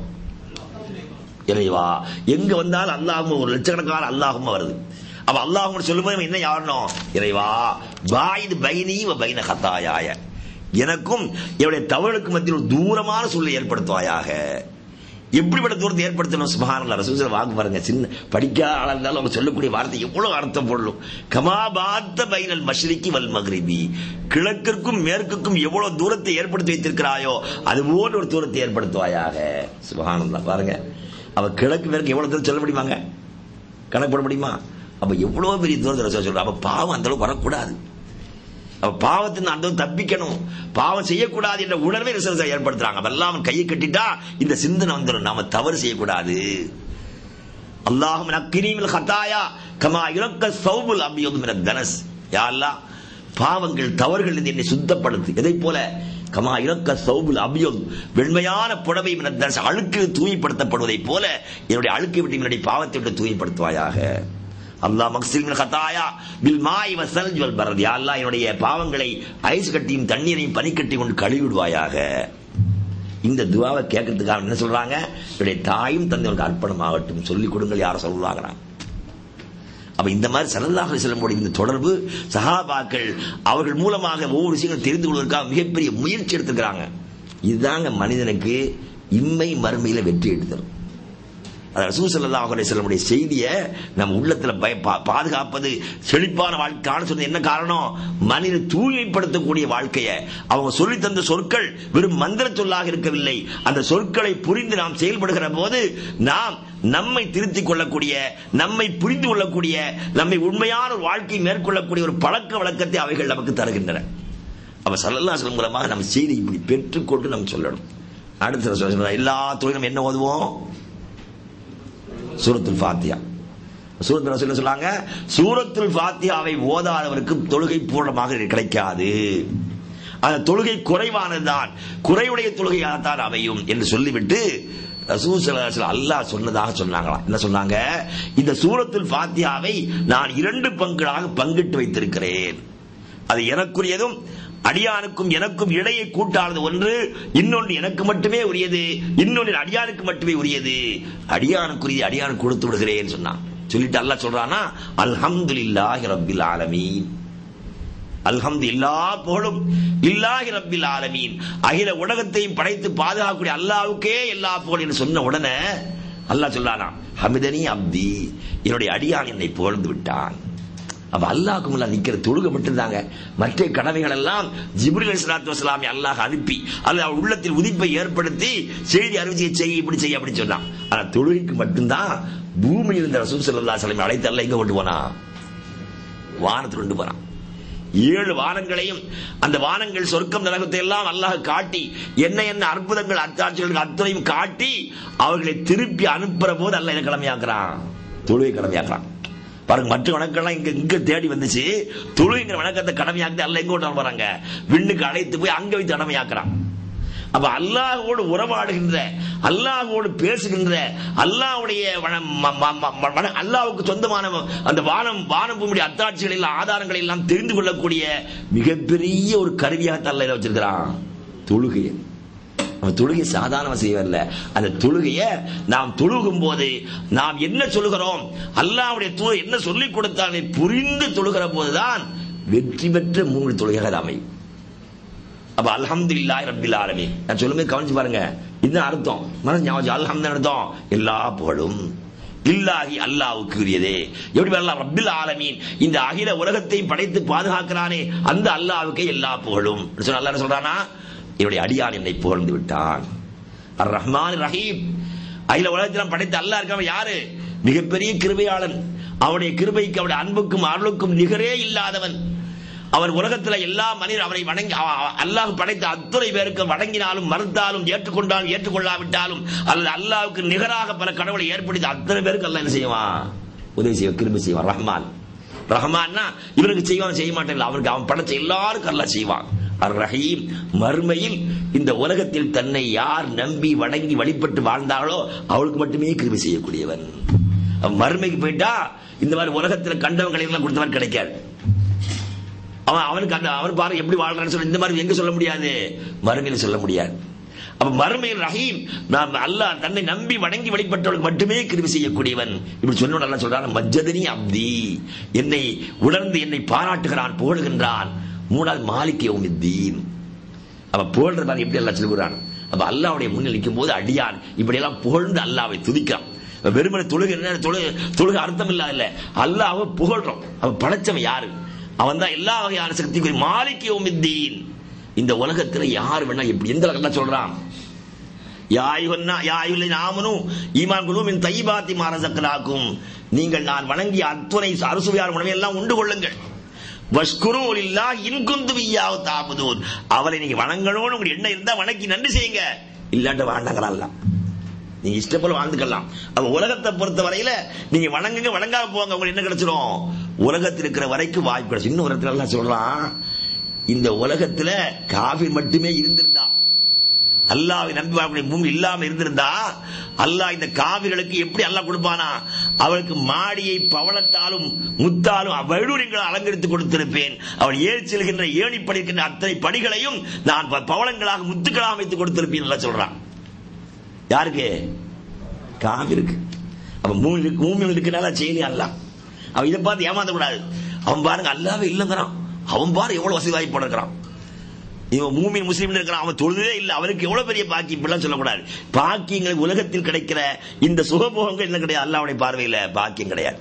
Speaker 1: இறைவா. எங்க வந்தாலும் அல்லாஹும் ஒரு லட்சக்கணக்கான அல்லாஹும் வருது. அப்ப அல்லாஹ் சொல்லும்போது என்ன யாரணும்? இறைவா பாயித் பைனி வ பைன ஹதாயாய, எனக்கும் என்னுடைய தவறுக்கு மத்தியில் ஒரு தூரமான சூழலை ஏற்படுத்துவாயாக. எப்படிப்பட்ட தூரத்தை ஏற்படுத்தணும்? சுப்ஹானல்லாஹ். ரசூலுல்லாஹ் வாக்கு பாருங்க, சின்ன படிக்காத ஆளா இருந்தாலும் அவங்க சொல்லக்கூடிய வார்த்தை எவ்வளவு அர்த்தம் போடலும். கமா பாத்த பைனல் மஷ்ரிகி வல் மக்ரிபி, கிழக்கிற்கும் மேற்குக்கும் எவ்வளவு தூரத்தை ஏற்படுத்தி வைத்திருக்கிறாயோ அது போன்ற ஒரு தூரத்தை ஏற்படுத்துவாயாக. சுப்ஹானல்லாஹ். பாருங்க, அவ கிழக்கு மேற்கு எவ்வளவு தூரம் சொல்ல முடியுமாங்க? கணக்கு போட முடியுமா? அப்ப எவ்வளவு பெரிய தூரத்தை ரசூலுல்லாஹ் சொல்றாங்க. அப்ப பாவம் அந்த அளவுக்கு வரக்கூடாது. பாவத்தின் அந்த தப்பிக்கணும், பாவம் செய்யக்கூடாது என்ற உணர்வை ஏற்படுத்துறாங்க. அதெல்லாம் கையை கட்டிட்டா இந்த சிந்தனை வந்துடும், நாம தவறு செய்யக்கூடாது. அல்லாஹும் நக்கிரீமில் ஹதாயா கமா யுனக்க ஸௌபுல் அப்யது மினத் தனஸ். யா அல்லாஹ், பாவங்கள் தவறுகள் என்னை சுத்தப்படுத்து. எதை போல? கமா யுனக்க ஸௌபுல் அப்யது, வெண்மையான புடவை மினத் தனஸ், அழுக்கு தூய்மைப்படுத்தப்படுவதை போல என்னுடைய அழுக்கை விட்டு என்னுடைய பாவத்தை விட்டு தூய்மைப்படுத்துவாயாக. அல்லாஹ் மக்ஸில் மின் ஹதாயா பில் மாஇ வஸ்ஸல்ஜ் வல் பரத். யா அல்லாஹ், என்னுடைய பாவங்களை ஐஸ் கட்டியும் தண்ணீரையும் பனிக்கட்டி கொண்டு கழுவிடுவாயாக. இந்த துஆவை கேட்கறதுக்காக என்ன சொல்றாங்க? என்னுடைய தாயும் தந்தையுக்கு அர்ப்பணமாகட்டும் சொல்லிக் கொடுங்கள் யார சொல்றாங்க. அப்ப இந்த மாதிரி ஸல்லல்லாஹு அலைஹி வஸல்லம் இந்த தொடர்பு சஹாபாக்கள் அவர்கள் மூலமாக ஒவ்வொரு விஷயங்களும் தெரிந்து கொள்வதற்காக மிகப்பெரிய முயற்சி எடுத்துக்கிறாங்க. இதுதாங்க மனிதனுக்கு இம்மை மறுமையில வெற்றி எடுத்தரும். ரசூல் ஸல்லல்லாஹு அலைஹி வஸல்லம் செய்தியை நம்ம உள்ளத்துல பாதுகாப்பது செழிப்பான வாழ்க்கைன்னு சொன்ன என்ன காரணம்? மனித தூய்மைப்படுத்தக்கூடிய வாழ்க்கையை அவங்க சொல்லி தந்த சொற்கள் வெறும் மந்திர சொல்லாக இருக்கவில்லை. அந்த சொற்களை புரிந்து நாம் செயல்படுகிற போது நாம் நம்மை திருத்திக் கொள்ளக்கூடிய, நம்மை புரிந்து கொள்ளக்கூடிய, நம்மை உண்மையான ஒரு வாழ்க்கை மேற்கொள்ளக்கூடிய ஒரு பழக்க வழக்கத்தை அவைகள் நமக்கு தருகின்றன. அப்ப ஸல்லல்லாஹு அலைஹி வஸல்லம் மூலமாக நம்ம செய்தி இப்படி பெற்றுக்கொண்டு நம்ம சொல்லணும். அடுத்த எல்லா தொழிலும் என்ன ஓதுவோம்? சூரத்துல் ஃபாத்திஹா. சூரத்துல் ரசூல் சொன்னாங்க, சூரத்துல் ஃபாத்திஹாவை ஓதாதவருக்கு தொழுகை பூர்ணமாக கிடைக்காது. அந்த தொழுகை குறைவானதுதான், குறைவுடைய தொழுகையாகத்தான் அமையும் என்று சொல்லிவிட்டு ரசூல் ஸல்லல்லாஹு அலைஹி வஸல்லம் அல்லாஹ் சொன்னதாக சொன்னாங்களா? என்ன சொன்னாங்க? இந்த சூரத்துல் ஃபாத்திஹாவை நான் இரண்டு பங்குகளாக பங்கிட்டு வைத்திருக்கிறேன். அது எனக்குரியதும் அடியானுக்கும் எனக்கும் இடையே கூட்டானது ஒன்று, இன்னொன்று எனக்கு மட்டுமே உரியது, இன்னொன்று அடியானுக்கு மட்டுமே உரியது. அடியானுக்குரிய அடியானுக்கு கொடுத்து விடுகிறேன் சொன்னான். சொல்லிட்டு அல்லாஹ் சொல்றானா, அல்ஹம்துலில்லாஹி ரப்பில் ஆலமீன். அல்ஹம்து எல்லா புகழும் லில்லாஹி ரப்பில் ஆலமீன், அகில உலகத்தையும் படைத்து பாதுகாக்கக்கூடிய அல்லாஹ்வுக்கே எல்லா புகழும் என்று சொன்ன உடனே அல்லாஹ் சொல்றானா, ஹமிதனி அப்தி, என்னுடைய அடியான் என்னை புகழ்ந்து விட்டான். அப்ப அல்லாஹ்க்கு முன்னால் நிக்கிற தொழுகை மட்டும்தாங்க. மற்ற கடமைகள் எல்லாம் ஜிப்ரீல் அலைஹிஸ்ஸலாத்து வஸலாம் அல்லாஹ் அனுப்பி அல்லாஹ் உள்ளத்தில் உதிப்பை ஏற்படுத்தி செய்தி அறிவிச்சு செய்ய, இப்படி செய்ய அப்படி சொன்னான். ஆனா தொழுகைக்கு மட்டும்தான் பூமியில் இருந்த ரசூல் ஸல்லல்லாஹு அலைஹி வஸல்லம் அழைத்து அல்லாஹ் எங்க கொண்டு போனா? வானத்தில் கொண்டு போறான். ஏழு வானங்களையும் அந்த வானங்கள் சொர்க்கம் நரகத்தை எல்லாம் அல்லாஹ் காட்டி என்ன என்ன அற்புதங்கள் அத்தாட்சிகள் அத்தனையும் காட்டி அவர்களை திருப்பி அனுப்புற போது அல்லாஹ் என்ன கடமையாக்குறான்? தொழுகை கடமையாக்குறான். பாருங்க, மற்ற வணக்கம்லாம் இங்க இங்க தேடி வந்துச்சு, தொழுகிற வணக்கத்தை கடமையாக்குது அல்ல எங்க கொண்டு வராங்க? விண்ணுக்கு அழைத்து போய் அங்க வைத்து கடமையாக்குறான். அப்ப அல்லாஹ்வோடு உறவாடுகின்ற, அல்லாஹ்வோடு பேசுகின்ற, அல்லாஹ்வுடைய அல்லாஹ்வுக்கு சொந்தமான அந்த வானம் வானம் பூமியுடைய அத்தாட்சிகளில் ஆதாரங்களை எல்லாம் தெரிந்து கொள்ளக்கூடிய மிகப்பெரிய ஒரு கருவியாக அல்லாஹ் வச்சிருக்கிறான் தொழுகையை. தொழுகை சாதாரண செய்யவில்லை. அந்த தொழுகையை நாம் தொழுகும் போது நாம் என்ன சொல்லுகிறோம், அல்லாஹ்வுடைய தூதர் என்ன சொல்லிக் கொடுத்தாலே புரிந்து தொழுகிற போதுதான் வெற்றி பெற்ற மூன்று தொழுகைகள் அமையும். அப்ப அல்ஹம்துலில்லாஹி ரப்பில் ஆலமீன் நான் சொல்லுமே கவனிச்சு பாருங்க. இதுதான் அர்த்தம். மனசு ஞாபகம், அல்ஹம்து அர்த்தம் எல்லா புகழும் லில்லாஹி அல்லாஹ்வுக்கு உரியதே. எப்படி அல்லாஹ் ரப்பில் ஆலமீன் இந்த அகில உலகத்தை படைத்து பாதுகாக்கிறானே அந்த அல்லாஹ்வுக்கே எல்லா புகழும். அல்லாஹ் சொல்றானா, என்னுடைய அடியான் என்னை புகழ்ந்து விட்டான். அர் ரஹ்மான் ரஹீம், அகில உலகத்தில் படைத்த அல்லாஹ் இருக்காம யாரு? மிகப்பெரிய கிருபையாளன். அவருடைய கிருபைக்கு அவருடைய அன்புக்கும் அருளுக்கும் நிகரே இல்லாதவன். அவர் உலகத்தில் எல்லா மனிதர் அவரை வணங்கி அல்லாஹ் படைத்த அத்துணை பேருக்கு வணங்கினாலும் மறுத்தாலும் ஏற்றுக்கொண்டாலும் ஏற்றுக்கொள்ளாவிட்டாலும் அல்லது அல்லாஹ்வுக்கு நிகராக பல கடவுளை ஏற்படுத்தி அத்தனை பேருக்கு அல்லாஹ் என்ன செய்வான்? உதவி செய்வான், கிருபை செய்வான். ரஹ்மான் ரஹ்மான்னா இவருக்கு செய்வான் செய்ய மாட்டேன், அவருக்கு அவன் படைச்ச எல்லாருக்கும் அல்லாஹ் செய்வான். அர் ரஹீம், மறுமையில் இந்த உலகத்தில் தன்னை யார் நம்பி வணங்கி வழிபட்டு வாழ்ந்தார்களோ அவளுக்கு மட்டுமே கிருபை செய்யக்கூடியவன். மறுமைக்கு போயிட்டா இந்த மாதிரி உலகத்தில் கண்டவங்களை எல்லாம் கொடுத்தவன் கிடைக்காது. அவன் அவனுக்கு அந்த அவன் பாரு எப்படி வாழ்றான்னு சொல்லி இந்த மாதிரி எங்க சொல்ல முடியாது, மறுமையில் சொல்ல முடியாது. அப்ப மறுமையில் ரஹீம், நாம் அல்லாஹ் தன்னை நம்பி வணங்கி வழிபட்டவர்களுக்கு மட்டுமே கிருபை செய்யக்கூடியவன். இப்படி சொன்ன அல்லாஹ் சொல்றான், மஜ்ஜதனி அப்தி, என்னை உணர்ந்து என்னை பாராட்டுகிறான், புகழுகின்றான். மூணாவது மாலிக் யௌமித்தீன், அப்ப புகழ்ற மாதிரி எப்படி அல்லாஹ் சொல்லுகிறான். அப்ப அல்லாஹ்வுடைய முன்னில் நிற்கும் போது அடியான் இப்படி எல்லாம் புகழ்ந்து அல்லாஹ்வை துதிக்கிறான். வெறுமனை தொழுகை என்ன தொழுகை தொழுகை அர்த்தம் இல்ல இல்ல, அல்லாஹ்வை புகழ்றோம். அவன் படைச்சவன் யாரு? அவன் தான் எல்லா வகையான சக்திக்கும் மாலிக் யௌமித்தீன். இந்த உலகத்துல யார் வேணா எப்படி எந்த அளவுக்கு சொல்றான், நீங்கள் நான் வணங்கிய அத்துணை அரசுவையார் உணவை எல்லாம் உண்டு கொள்ளுங்கள். அவரை நீங்க வணங்கணும்னு உங்க எண்ணம் இருந்தா வணங்கி நன்றி செய்யுங்க, இல்லாட்ட வாழ்ந்தாங்களா நீங்க இஷ்ட போல வாழ்ந்துக்கலாம். அப்ப உலகத்தை பொறுத்த வரையில நீங்க வணங்குங்க, வணங்காம போங்க, உங்களுக்கு என்ன கிடைச்சிடும்? உலகத்தில் இருக்கிற வரைக்கும் வாய்ப்பு கிடைச்சு. இன்னும் உலகத்துல எல்லாம் சொல்றான், இந்த உலகத்துல காஃபிர் மட்டுமே இருந்திருந்தா, அல்லாஹ்வை நம்பி வாழக்கூடிய பூமி இல்லாம இருந்திருந்தா, அல்லாஹ் இந்த காவிர்களுக்கு எப்படி அல்லாஹ் கொடுப்பானா? அவளுக்கு மாடியை பவளத்தாலும் முத்தாலும் வைடூரியங்களை அலங்கரித்து கொடுத்திருப்பேன். அவள் ஏறி செல்கின்ற ஏணி படிக்கின்ற அத்தனை படிகளையும் நான் பவளங்களாக முத்துக்களாக வைத்து கொடுத்திருப்பேன் எல்லாம் சொல்றான். யாருக்கு? காவிருக்கு. அப்ப மூமினுக்கு மூமின் இருக்கிறனால செய்தி அல்லாஹ். அவன் இதை பார்த்து ஏமாத்த கூடாது. அவன் பாருங்க அல்லாவே இல்லைங்கிறான், அவன் பாரு எவ்வளவு வசதி வாய்ப்பு இருக்கிறான், இவன் மூமின் முஸ்லீம் இருக்கிறான், அவன் தொழுதே இல்லை, அவனுக்கு எவ்வளவு பெரிய பாக்கி. இப்படிலாம் சொல்லக்கூடாது. பாக்கியங்கள் உலகத்தில் கிடைக்கிற இந்த சுகபோகங்கள் என்ன கிடையாது, அல்லாஹ்வுடைய பார்வையில் பாக்கியம் கிடையாது.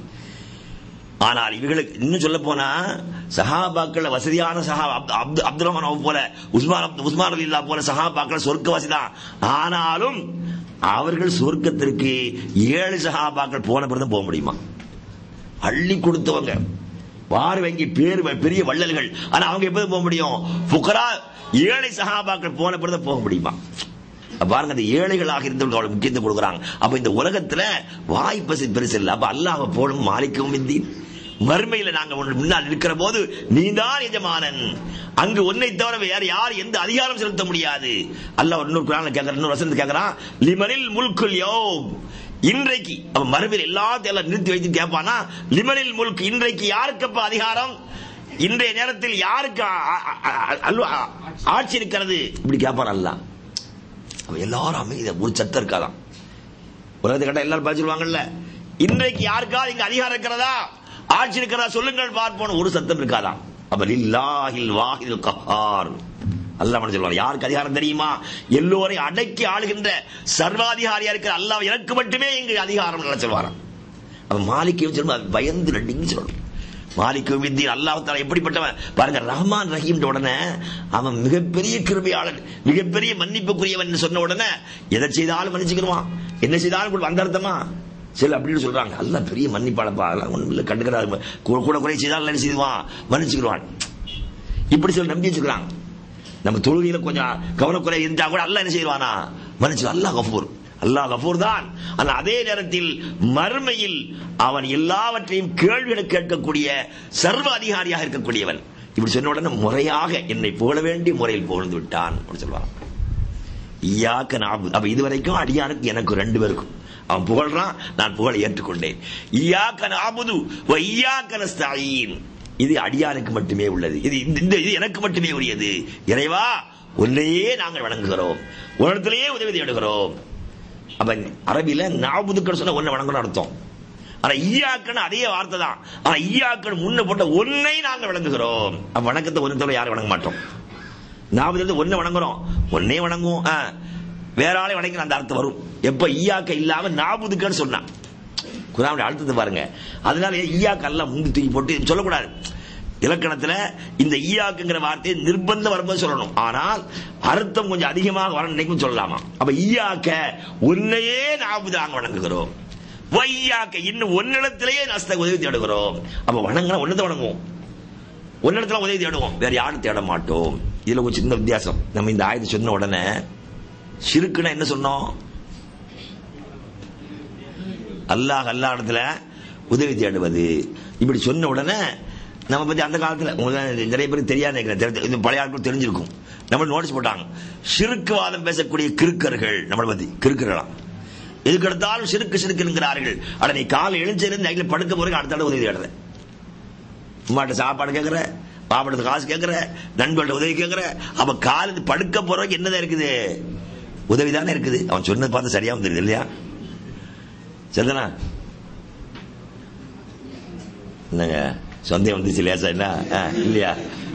Speaker 1: ஆனால் இவர்களுக்கு இன்னும் சொல்ல போனா சஹாபாக்கள் வசதியான சஹாபா அப்துல் ரஹ்மான் போல உஸ்மான் உஸ்மான் ரலியல்லாஹு போல சஹாபாக்கள் சொர்க்கவாசி தான். ஆனாலும் அவர்கள் சொர்க்கத்திற்கு ஏழு சஹாபாக்கள் போன பிறகு போக முடியுமா? அள்ளி கொடுத்தவங்க, வாரி வங்கி பேர் பெரிய வள்ளல்கள். ஆனா அவங்க எப்போது போக முடியும்? புகரா ஏழை சஹாபாக்கள் போன பிறகு போக முடியுமா? பாருங்க, அந்த ஏழைகளாக இருந்தவர்கள் அவளுக்கு முக்கியத்துவம் கொடுக்குறாங்க. அப்ப இந்த உலகத்துல வாய்ப்பசி பெருசு இல்லை. அப்ப அல்லாஹ் போலும் மாலிக்கவும் இந்தி மறுமையில நாங்க முன்னால் இருக்கிற போது நீதான் எஜமானன், அங்கு உன்னை தவிர வேற யார் எந்த அதிகாரம் செலுத்த முடியாது. அல்லாஹ் இன்னொரு குர்ஆன்ல கேக்குறான், இன்னொரு வசனத்துல கேக்குறான், லிமனில் முல்குல் யௌம், இன்றைக்கு அவன் மறுமையில் எல்லாத்தையும் நிறுத்தி வைத்து கேட்பானா, லிமனில் முல்க், இன்றைக்கு யாருக்கப்ப அதிகாரம், இன்றைய நேரத்தில் யாருக்கு ஆட்சி இருக்கிறது, இப்படி கேட்பான் அல்லாஹ். எல்லாரும் அமைதி, ஒரு சத்தம் இருக்காதான். உலகத்தை கேட்டா எல்லாரும் பதிச்சுருவாங்கல்ல, இன்றைக்கு யாருக்காவது இங்க அதிகாரம் இருக்கிறதா, ஆட்சி இருக்கிறதா சொல்லுங்கள் பார்ப்போம், ஒரு சத்தம் இருக்காதான். அப்ப லில்லாஹில் வாஹிதுல் கஹ்ஹார், அல்லாஹ் சொல்வார், யாருக்கு அதிகாரம் தெரியுமா? எல்லோரையும் அடக்கி ஆளுகின்ற சர்வாதிகாரியா இருக்கிற அல்லாஹ் எனக்கு மட்டுமே இங்கு அதிகாரம் சொல்வாராம். அப்ப மாலிக்கையும் சொல்லுவார், பயந்து நடுங்கி சொல்லணும். மாலிக்கும் வித்தீன் அல்லாஹ் தஆலா எப்படிப்பட்டவன் பாருங்க. ரஹ்மான் ரஹீம் உடனே அவன் மிகப்பெரிய கிருபையாளன், மிகப்பெரிய மன்னிப்புக்குரியவன் சொன்ன உடனே எதை செய்தாலும் மன்னிச்சுக்கிடுவான், என்ன செய்தாலும் அந்த அர்த்தமா சில அப்படின்னு சொல்றாங்க. அல்லாஹ் பெரிய மன்னிப்பாளப்பா, அதெல்லாம் ஒன்றும் இல்லை, கண்டுக்கிறாரு, கூட குறை செய்தாலும் என்ன செய்வான், மன்னிச்சுக்கிடுவான். இப்படி சொல்லி நம்பி வச்சுக்கிறாங்க. நம்ம தொழுகையில கொஞ்சம் கவனக்குறை இருந்தா கூட அல்லாஹ் என்ன செய்வானா, மன்னிச்சு. அல்லாஹ் கஃபூர், அல்லாஹ் கஃபூர் தான். ஆனால் அதே நேரத்தில் மறுமையில் அவன் எல்லாவற்றையும் கேள்விகளை கேட்கக்கூடிய சர்வ அதிகாரியாக இருக்கக்கூடியவன். இப்படி சொன்ன உடனே முறையாக என்னை புகழ வேண்டிய முறையில் புகழ்ந்து விட்டான் அப்படின்னு சொல்லுவான். ஈயாக்க நாபுது, அப்ப இதுவரைக்கும் அடியானுக்கு எனக்கு ரெண்டு பேருக்கும் அவன் புகழ்றான், நான் புகழை ஏற்றுக்கொண்டேன். ஈயாக்க நாபுது வ ஈயாக்க நஸ்தஈன், இது அடியானுக்கு மட்டுமே உள்ளது, இது இந்த இது எனக்கு மட்டுமே உரியது. இறைவா உன்னையே நாங்கள் வணங்குகிறோம், உன்னிடத்திலேயே உதவி தேடுகிறோம். அப்ப அரபியில நாபுதுக்கு சொன்ன ஒன்னை வணங்கணும் அர்த்தம். ஆனா ஈயாக்கன்னு அதே வார்த்தை தான். ஆனா ஈயாக்கன்னு முன்ன போட்ட ஒன்னை நாங்கள் வணங்குகிறோம். அப்ப வணக்கத்தை ஒன்னு தவிர யாரும் வணங்க மாட்டோம். நாபுது ஒன்னை வணங்குறோம், ஒன்னே வணங்குவோம், வேற ஆளை வணங்கின அந்த அர்த்தம் வரும். எப்ப ஈயாக்க இல்லாம நாபுதுக்குன்னு சொன்னான் குர்ஆனுடைய அர்த்தத்தை பாருங்க. அதனால ஈயாக்க எல்லாம் முந்தி தூக்கி போட்டு சொல்லக்கூடாது. இலக்கணத்துல இந்த ஈயாக்குங்கிற வார்த்தையை நிர்பந்தம் வரும்போது சொல்லணும். ஆனால் அர்த்தம் கொஞ்சம் அதிகமாக வர நினைக்கும் சொல்லலாமா. அப்ப ஈயாக்க உன்னையே நாபுதாக வணங்குகிறோம், வையாக்க இன்னும் ஒன்னிடத்திலேயே நஸ்த உதவி தேடுகிறோம். அப்ப வணங்கினா ஒன்னத்தை வணங்குவோம், ஒன்னிடத்துல உதவி தேடுவோம், வேற யாரும் தேட மாட்டோம். இதுல ஒரு சின்ன வித்தியாசம். நம்ம இந்த ஆயத்தை சொன்ன உடனே ஷிர்க்குனா என்ன சொன்னோம், அல்லாஹ் அல்லாஹ் இடத்துல உதவி தேடுவது. இப்படி சொன்ன உடனே நம்ம பத்தி அந்த காலத்துல நிறைய பேருக்கு தெரியாது, பழைய ஆட்கள் தெரிஞ்சிருக்கும். நம்ம நோட்டீஸ் போட்டாங்க, ஷிர்க்குவாதம் பேசக்கூடிய கிறுக்கர்கள் நம்மளை பத்தி கிறுக்கர்களாம், எதுக்கு எடுத்தாலும் சிறுக்கு சிறுக்குங்கிறார்கள். அட நீ காலை எழுந்திருந்து நைட்டில் படுக்க போறீங்க, அடுத்த உதவி தேடுற, உமாட்ட சாப்பாடு கேட்கற, பாப்படத்து காசு கேட்கற, நண்பர்கள்ட்ட உதவி கேட்கற. அப்ப காலத்து படுக்க போறவங்க என்னதான் இருக்குது, உதவிதானே இருக்குது. அவன் சொன்னது பார்த்து சரியாவும் தெரியுது இல்லையா? சரிதானா? என்னங்க சொந்தம் வந்துச்சு லேசா என்ன இல்லையா?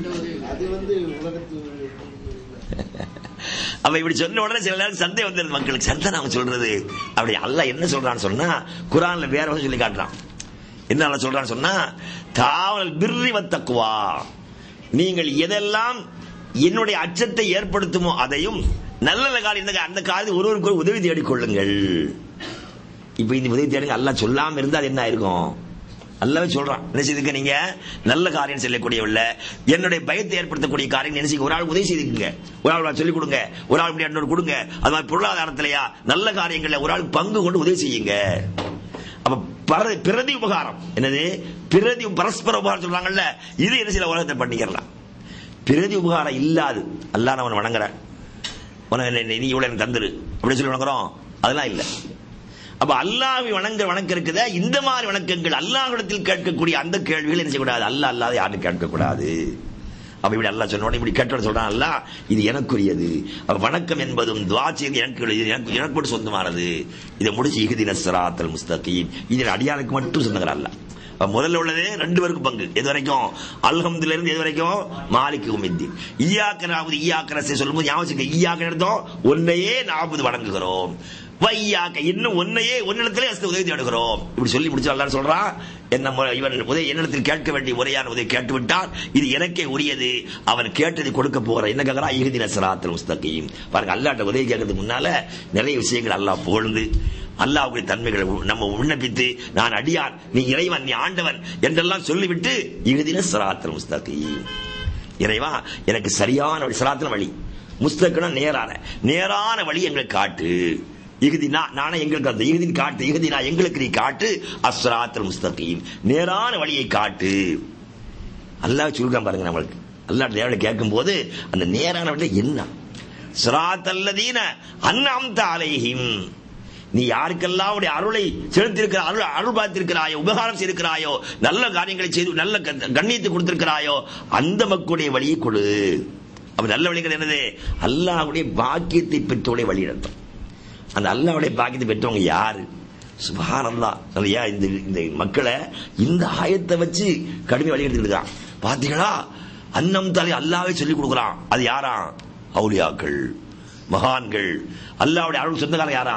Speaker 1: அவ இப்படி சொன்ன உடனே சில நேரம் சந்தேகம் வந்துருது மக்களுக்கு. சந்தேகம் அவன் சொல்றது அப்படி அல்லாஹ் என்ன சொல்றான்னு சொன்னா குர்ஆன்ல வேற ஒன்று சொல்லி காட்டுறான். என்ன அல்லாஹ் சொல்றான்னு சொன்னா, தாவல் பிர்ரி வத்தக்வா, நீங்கள் எதெல்லாம் என்னுடைய அச்சத்தை ஏற்படுத்துமோ அதையும் நல்ல காரியம் அந்த காரியத்தை ஒருவருக்கு ஒரு உதவி தேடிக்கொள்ளுங்கள். இப்ப இந்த உதவி தேடுங்க அல்லாஹ் சொல்லாம இருந்தா அது என்ன ஆயிருக்கும்? அல்லாஹ்வே சொல்றான், என்ன செய்துக்க, நீங்க நல்ல காரியம் செய்யக்கூடியவில்ல, என்னுடைய பயத்தை ஏற்படுத்தக்கூடிய காரியம் என்ன செய்ய, ஒரு ஆள் உதவி செய்துக்குங்க, ஒரு ஆள் சொல்லிக் கொடுங்க, ஒரு ஆள் இன்னொரு கொடுங்க. அது மாதிரி பொருளாதாரத்திலையா நல்ல காரியங்கள்ல ஒரு ஆள் பங்கு கொண்டு உதவி செய்யுங்க. அப்ப பிரதி உபகாரம் என்னது, பிரதி பரஸ்பர உபகாரம் சொல்றாங்கல்ல, இது என்ன சில உலகத்தை பண்ணிக்கலாம். பிரதி உபகாரம் இல்லாது அல்லாஹ் அவன் வணங்குறேன், நீ இவ்வளவு எனக்கு தந்துரு அப்படின்னு சொல்லி வணங்குறோம், அதெல்லாம் இல்லை. அப்ப அல்லாஹ்வை வணங்க வணக்கம் இருக்குத, இந்த மாதிரி வணக்கங்கள் அல்லாஹ்விடத்தில் கேட்கக்கூடிய அந்த கேள்விகள் என்ன செய்யக்கூடாது, அல்லாஹ் அல்லாத யாரும் கேட்கக்கூடாது. அப்ப இப்படி அல்லாஹ் சொன்ன இப்படி கேட்ட சொல்றான், அல்லாஹ் இது எனக்குரியது. அப்ப வணக்கம் என்பதும் துஆ செய்வது எனக்கு எனக்கு மட்டும் சொந்தமானது. இதை முடிச்சு இஹ்தினஸ் ஸிராத்தல் முஸ்தகீம், இதில் அடியானுக்கு மட்டும் சொன்னகிறார் அல்லாஹ். முதல்ல உள்ளதே ரெண்டு பேருக்கு பங்கு. எது வரைக்கும்? அல்ஹம்துலில்லாஹ் இருந்து எது வரைக்கும்? மாலிக் யௌமித்தீன். இய்யாக நஅபுது இய்யாக நஸ்தஈன் சொல்லும்போது ஞாபகம் இய்யாக எடுத்தோம், ஒன்னையே நஅபுது வணங்குகிறோம், வையாக இன்னும் ஒன்னையே ஒன்னிடத்திலே உதவி தேடுகிறோம். இப்படி சொல்லி முடிச்சு அல்லாஹ் சொல்றான், என்ன இவன் உதவி என்னிடத்தில் கேட்க வேண்டிய முறையான உதவி கேட்டு விட்டான், இது எனக்கே உரியது, அவன் கேட்டதை கொடுக்க போற. என்ன கேட்கிறான்? இஹ்தின ஸிராத்தல் முஸ்தகீம். பாருங்க, அல்லாஹ்ட்ட உதவி கேட்கறதுக்கு முன்னால நிறைய விஷயங்கள் அல்லாஹ் புகழ்ந்து அல்லாஹ்வுடைய தன்மைகளை நம்ம விண்ணப்பித்து, நான் அடியான், நீ இறைவன், நீ ஆண்டவன் என்றெல்லாம் சொல்லிவிட்டு இஹ்தின ஸிராத்தல் முஸ்தகீம், இறைவா எனக்கு சரியான வழி, ஸிராத்தல் வழி, முஸ்தகீம்னா நேரான நேரான வழி எங்களுக்கு காட்டு. இஹ்தினா நானே எங்களுக்கு அந்த இஹ்தின் காட்டு, இஹ்தினா எங்களுக்கு நீ காட்டு, அஸ்ஸிராத்தல் முஸ்தகீம் நேரான வழியை காட்டு. அல்லாஹ் சொல்றான் பாருங்க, நம்மளுக்கு அல்லாஹ் தேவனை கேட்கும் போது அந்த நேரான வழி என்ன? ஸிராத்தல்லதீன அன்அம்த அலைஹிம், நீ யாருக்கெல்லாம் உடைய அருளை செலுத்திருக்கிற அருள் அருள் பார்த்திருக்கிறாயோ, உபகாரம் செய்திருக்கிறாயோ, நல்ல காரியங்களை செய்து நல்ல கண்ணியத்தை கொடுத்திருக்கிறாயோ அந்த மக்களுடைய வழியை கொடு. அப்ப நல்ல வழிகள் என்னது? அல்லாஹ்வுடைய பாக்கியத்தை பெற்றோடைய வழி நடத்தும். அந்த அல்லாஹ்வுடைய பாக்கியத்தை பெற்றவங்க யாரு? சுப்ஹானல்லாஹ். இந்த இந்த மக்களை இந்த ஆயத்தை வச்சு கடுமை வழி எடுத்துக்கிட்டு இருக்கான். பாத்தீங்களா, அன்னம் தலை அல்லாஹ்வே சொல்லிக் கொடுக்குறான். அது யாரா? அவுலியாக்கள், மகான்கள். அல்லாஹ்வுடைய அருள் சொந்தக்காரங்க யாரா?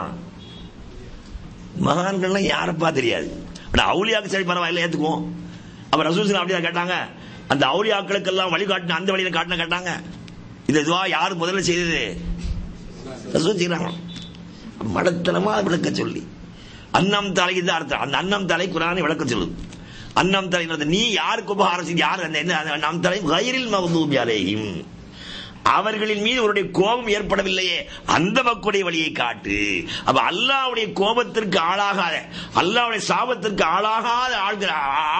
Speaker 1: மகான்கள்லாம் யாரப்பா தெரியாது. அவுலியாக்கு சரி பரவாயில்ல, ஏத்துக்குவோம். அப்ப ரசூல் அப்படியா கேட்டாங்க? அந்த அவுலியாக்களுக்கு எல்லாம் வழிகாட்டின அந்த வழியில காட்டின கேட்டாங்க. இந்த இதுவா யாரு முதல்ல செய்தது? ரசூல் செய்யறாங்க. மடத்தனமா விளக்க சொல்லி அன்னம் தலை தான் அர்த்தம். அந்த அன்னம் தலை குர்ஆனை விளக்க சொல்லுது. அன்னம் தலை நீ யாருக்கு உபகாரம் செய்து யாரு அந்த என்ன அன்னம் தலை கைரில் மக்தூபி அலைஹிம், அவர்களின் மீது அவருடைய கோபம் ஏற்படவில்லையே அந்த மக்களுடைய வழியை காட்டு. அப்ப அல்லாஹ்வுடைய கோபத்திற்கு ஆளாகாத, அல்லாஹ்வுடைய சாபத்திற்கு ஆளாகாத ஆள்கள்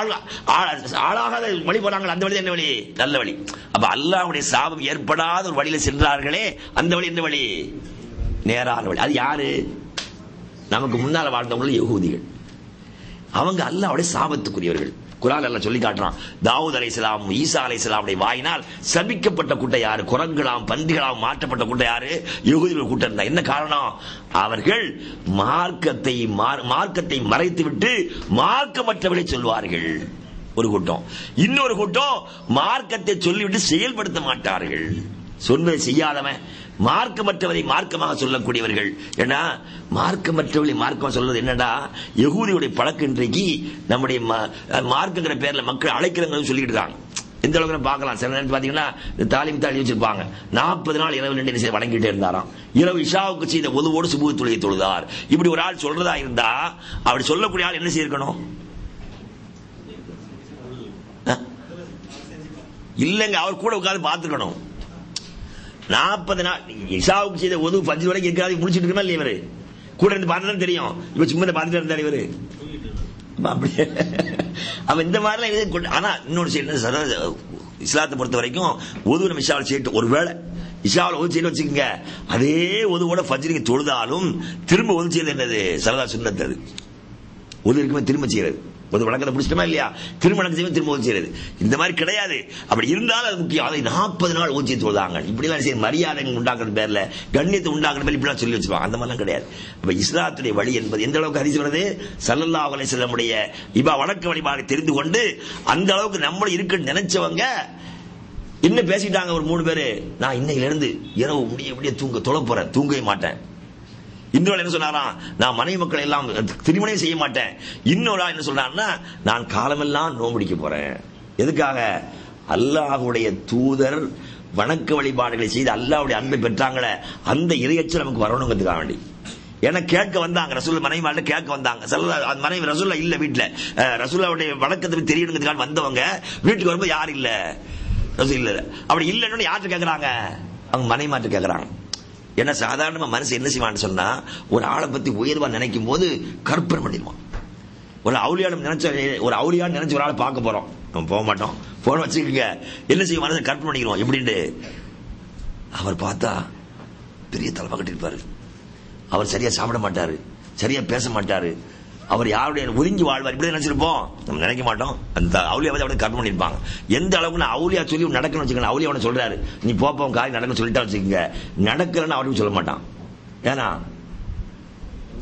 Speaker 1: ஆளாகாத வழி போறாங்க. அந்த வழி என்ன வழி? நல்ல வழி. அப்ப அல்லாஹ்வுடைய சாபம் ஏற்படாத ஒரு வழியில சென்றார்களே அந்த வழி என்ன வழி? நேரான வழி. அது யாரு? நமக்கு முன்னால வாழ்ந்தவங்க யகூதிகள். அவங்க அல்லாஹ்வுடைய சாபத்துக்குரியவர்கள். குர்ஆன் எல்லாம் சொல்லி காட்டுறான். தாவூத் அலைஹிஸ்ஸலாம், ஈசா அலைஹிஸ்ஸலாமுடைய வாயினால் சபிக்கப்பட்ட கூட்டம் யாரு? குரங்குகளாம் பன்றிகளாம் மாற்றப்பட்ட கூட்டம் யாரு? யகூதிகள் கூட்டம் இருந்தா. என்ன காரணம்? அவர்கள் மார்க்கத்தை மார்க்கத்தை மறைத்து விட்டு மார்க்கமற்றவர்களை சொல்வார்கள் ஒரு கூட்டம். இன்னொரு கூட்டம் மார்க்கத்தை சொல்லிவிட்டு செயல்படுத்த மாட்டார்கள். சொன்னதை செய்யாதவன் மார்க்கமற்றவரை மார்க்கமாக சொல்லக்கூடியவர்கள். ஏன்னா மார்க்கமற்றவர்களை மார்க்கம் சொல்றது என்னடா? யகூதியுடைய பழக்கம் இன்றைக்கு நம்முடைய மார்க்குங்கிற பேர்ல மக்கள் அழைக்கிறவங்க சொல்லிட்டு இருக்காங்க. எந்த அளவுக்கு பார்க்கலாம். சில நேரம் பாத்தீங்கன்னா தாலிம் தாலி வச்சிருப்பாங்க. நாற்பது நாள் இரவு ரெண்டு நிமிஷம் வணங்கிட்டே இருந்தாராம். இரவு இஷாவுக்கு செய்த ஒதுவோடு சுபூ தொழுகை தொழுதார். இப்படி ஒரு ஆள் சொல்றதா இருந்தா அப்படி சொல்லக்கூடிய ஆள் என்ன செய்யணும்? இல்லங்க, அவர் கூட உட்கார்ந்து பார்த்துக்கணும். நாற்பது நாள் இஷாவுக்கு செய்த ஒது பஞ்சு வரைக்கும் இருக்கிறாரு முடிச்சுட்டு இருக்கா இல்லையா? இவரு கூட இருந்து பார்த்துதான் தெரியும். இப்ப சும்மா பார்த்துட்டு இருந்தாரு இவரு. அப்படியே அவன் இந்த மாதிரிலாம். ஆனா இன்னொரு செய்ய இஸ்லாத்தை பொறுத்த வரைக்கும் ஒது நம்ம இஷாவில் செய்யிட்டு ஒருவேளை இஷாவில் ஒது செய்ய வச்சுக்கோங்க, அதே ஒதுவோட ஃபஜ்ருக்கு தொழுதாலும் திரும்ப ஒது செய்யறது என்னது? சரதா சுன்னத். அது ஒது இருக்குமே திரும்ப செய்யறது. ஒரு வழக்கத்தை பிடிச்சிட்டோமா இல்லையா? திரும்ப செய்வது திரும்ப ஓதி செய்யறது இந்த மாதிரி கிடையாது. அப்படி இருந்தாலும் அது முக்கியம். அதை நாற்பது நாள் ஓதி தொழுதாங்க. இப்படிலாம் சரி மரியாதை உண்டாக்குற பேர்ல கண்ணியத்தை உண்டாக்குற பேர் இப்படிலாம் சொல்லி வச்சுப்பாங்க. அந்த மாதிரிலாம் கிடையாது. அப்ப இஸ்லாத்துடைய வழி என்பது எந்த அளவுக்கு ஹதீஸ் வருது? ஸல்லல்லாஹு அலைஹி வஸல்லமுடைய இபா வணக்க வழிபாடு தெரிந்து கொண்டு அந்த அளவுக்கு நம்மள இருக்குன்னு நினைச்சவங்க என்ன பேசிட்டாங்க? ஒரு மூணு பேரு, நான் இன்னையில இருந்து இரவு முடிய முடிய தூங்க தொழ போறேன், தூங்கவே மாட்டேன். இன்னொரு என்ன சொன்னாராம்? நான் மனைவி மக்கள் எல்லாம் திருமணம் செய்ய மாட்டேன். இன்னொரு என்ன சொல்றாருன்னா, நான் காலமெல்லாம் நோம்பிடிக்க போறேன். எதுக்காக? அல்லாஹ்வுடைய தூதர் வணக்க வழிபாடுகளை செய்து அல்லாஹ்வுடைய அன்பை பெற்றாங்களே அந்த இறையச்சம் நமக்கு வரணுங்கிறதுக்காக வேண்டி. ஏன்னா கேட்க வந்தாங்க ரசூல் மனைவி மாட்ட கேட்க வந்தாங்க. மனைவி ரசூல்லா இல்ல வீட்டுல, ரசூல்லாவுடைய வணக்கத்தை தெரியணுங்கிறதுக்காக வந்தவங்க வீட்டுக்கு வரும்போது யாரும் இல்ல, ரசூல் இல்ல. அப்படி இல்லைன்னு யார்கிட்ட கேட்கறாங்க? அவங்க மனைவி மாட்ட கேட்கறாங்க. ஏன்னா சாதாரணமா மனசு என்ன செய்வான்னு சொன்னா, ஒரு ஆளை பத்தி உயர்வா நினைக்கும் போது கற்பனை பண்ணிடுவான். ஒரு அவுலியாடம் நினைச்ச ஒரு அவுலியா நினைச்ச ஒரு ஆளை பார்க்க போறோம், நம்ம போக மாட்டோம். போன வச்சுக்கோங்க, என்ன செய்ய மனசை கற்பனை பண்ணிக்கிறோம். எப்படின்னு அவர் பார்த்தா பெரிய தலைமை கட்டிருப்பாரு, அவர் சரியா சாப்பிட மாட்டாரு, சரியா பேச மாட்டாரு, அவர் யாருடைய ஒதுங்கி வாழ்வார், இப்படி நினைச்சிருப்போம். நம்ம நினைக்க மாட்டோம். அந்த அவுலியாவை அப்படி கற்பனை பண்ணிருப்பாங்க. எந்த அளவுக்கு நான் அவுலியா சொல்லி நடக்கணும்னு வச்சுக்கோங்க. அவுலியா அவனை சொல்றாரு, நீ போப்போம் காரியம் நடக்கணும் சொல்லிட்டா வச்சுக்கோங்க, நடக்கலன்னு அவரையும் சொல்ல மாட்டான். ஏன்னா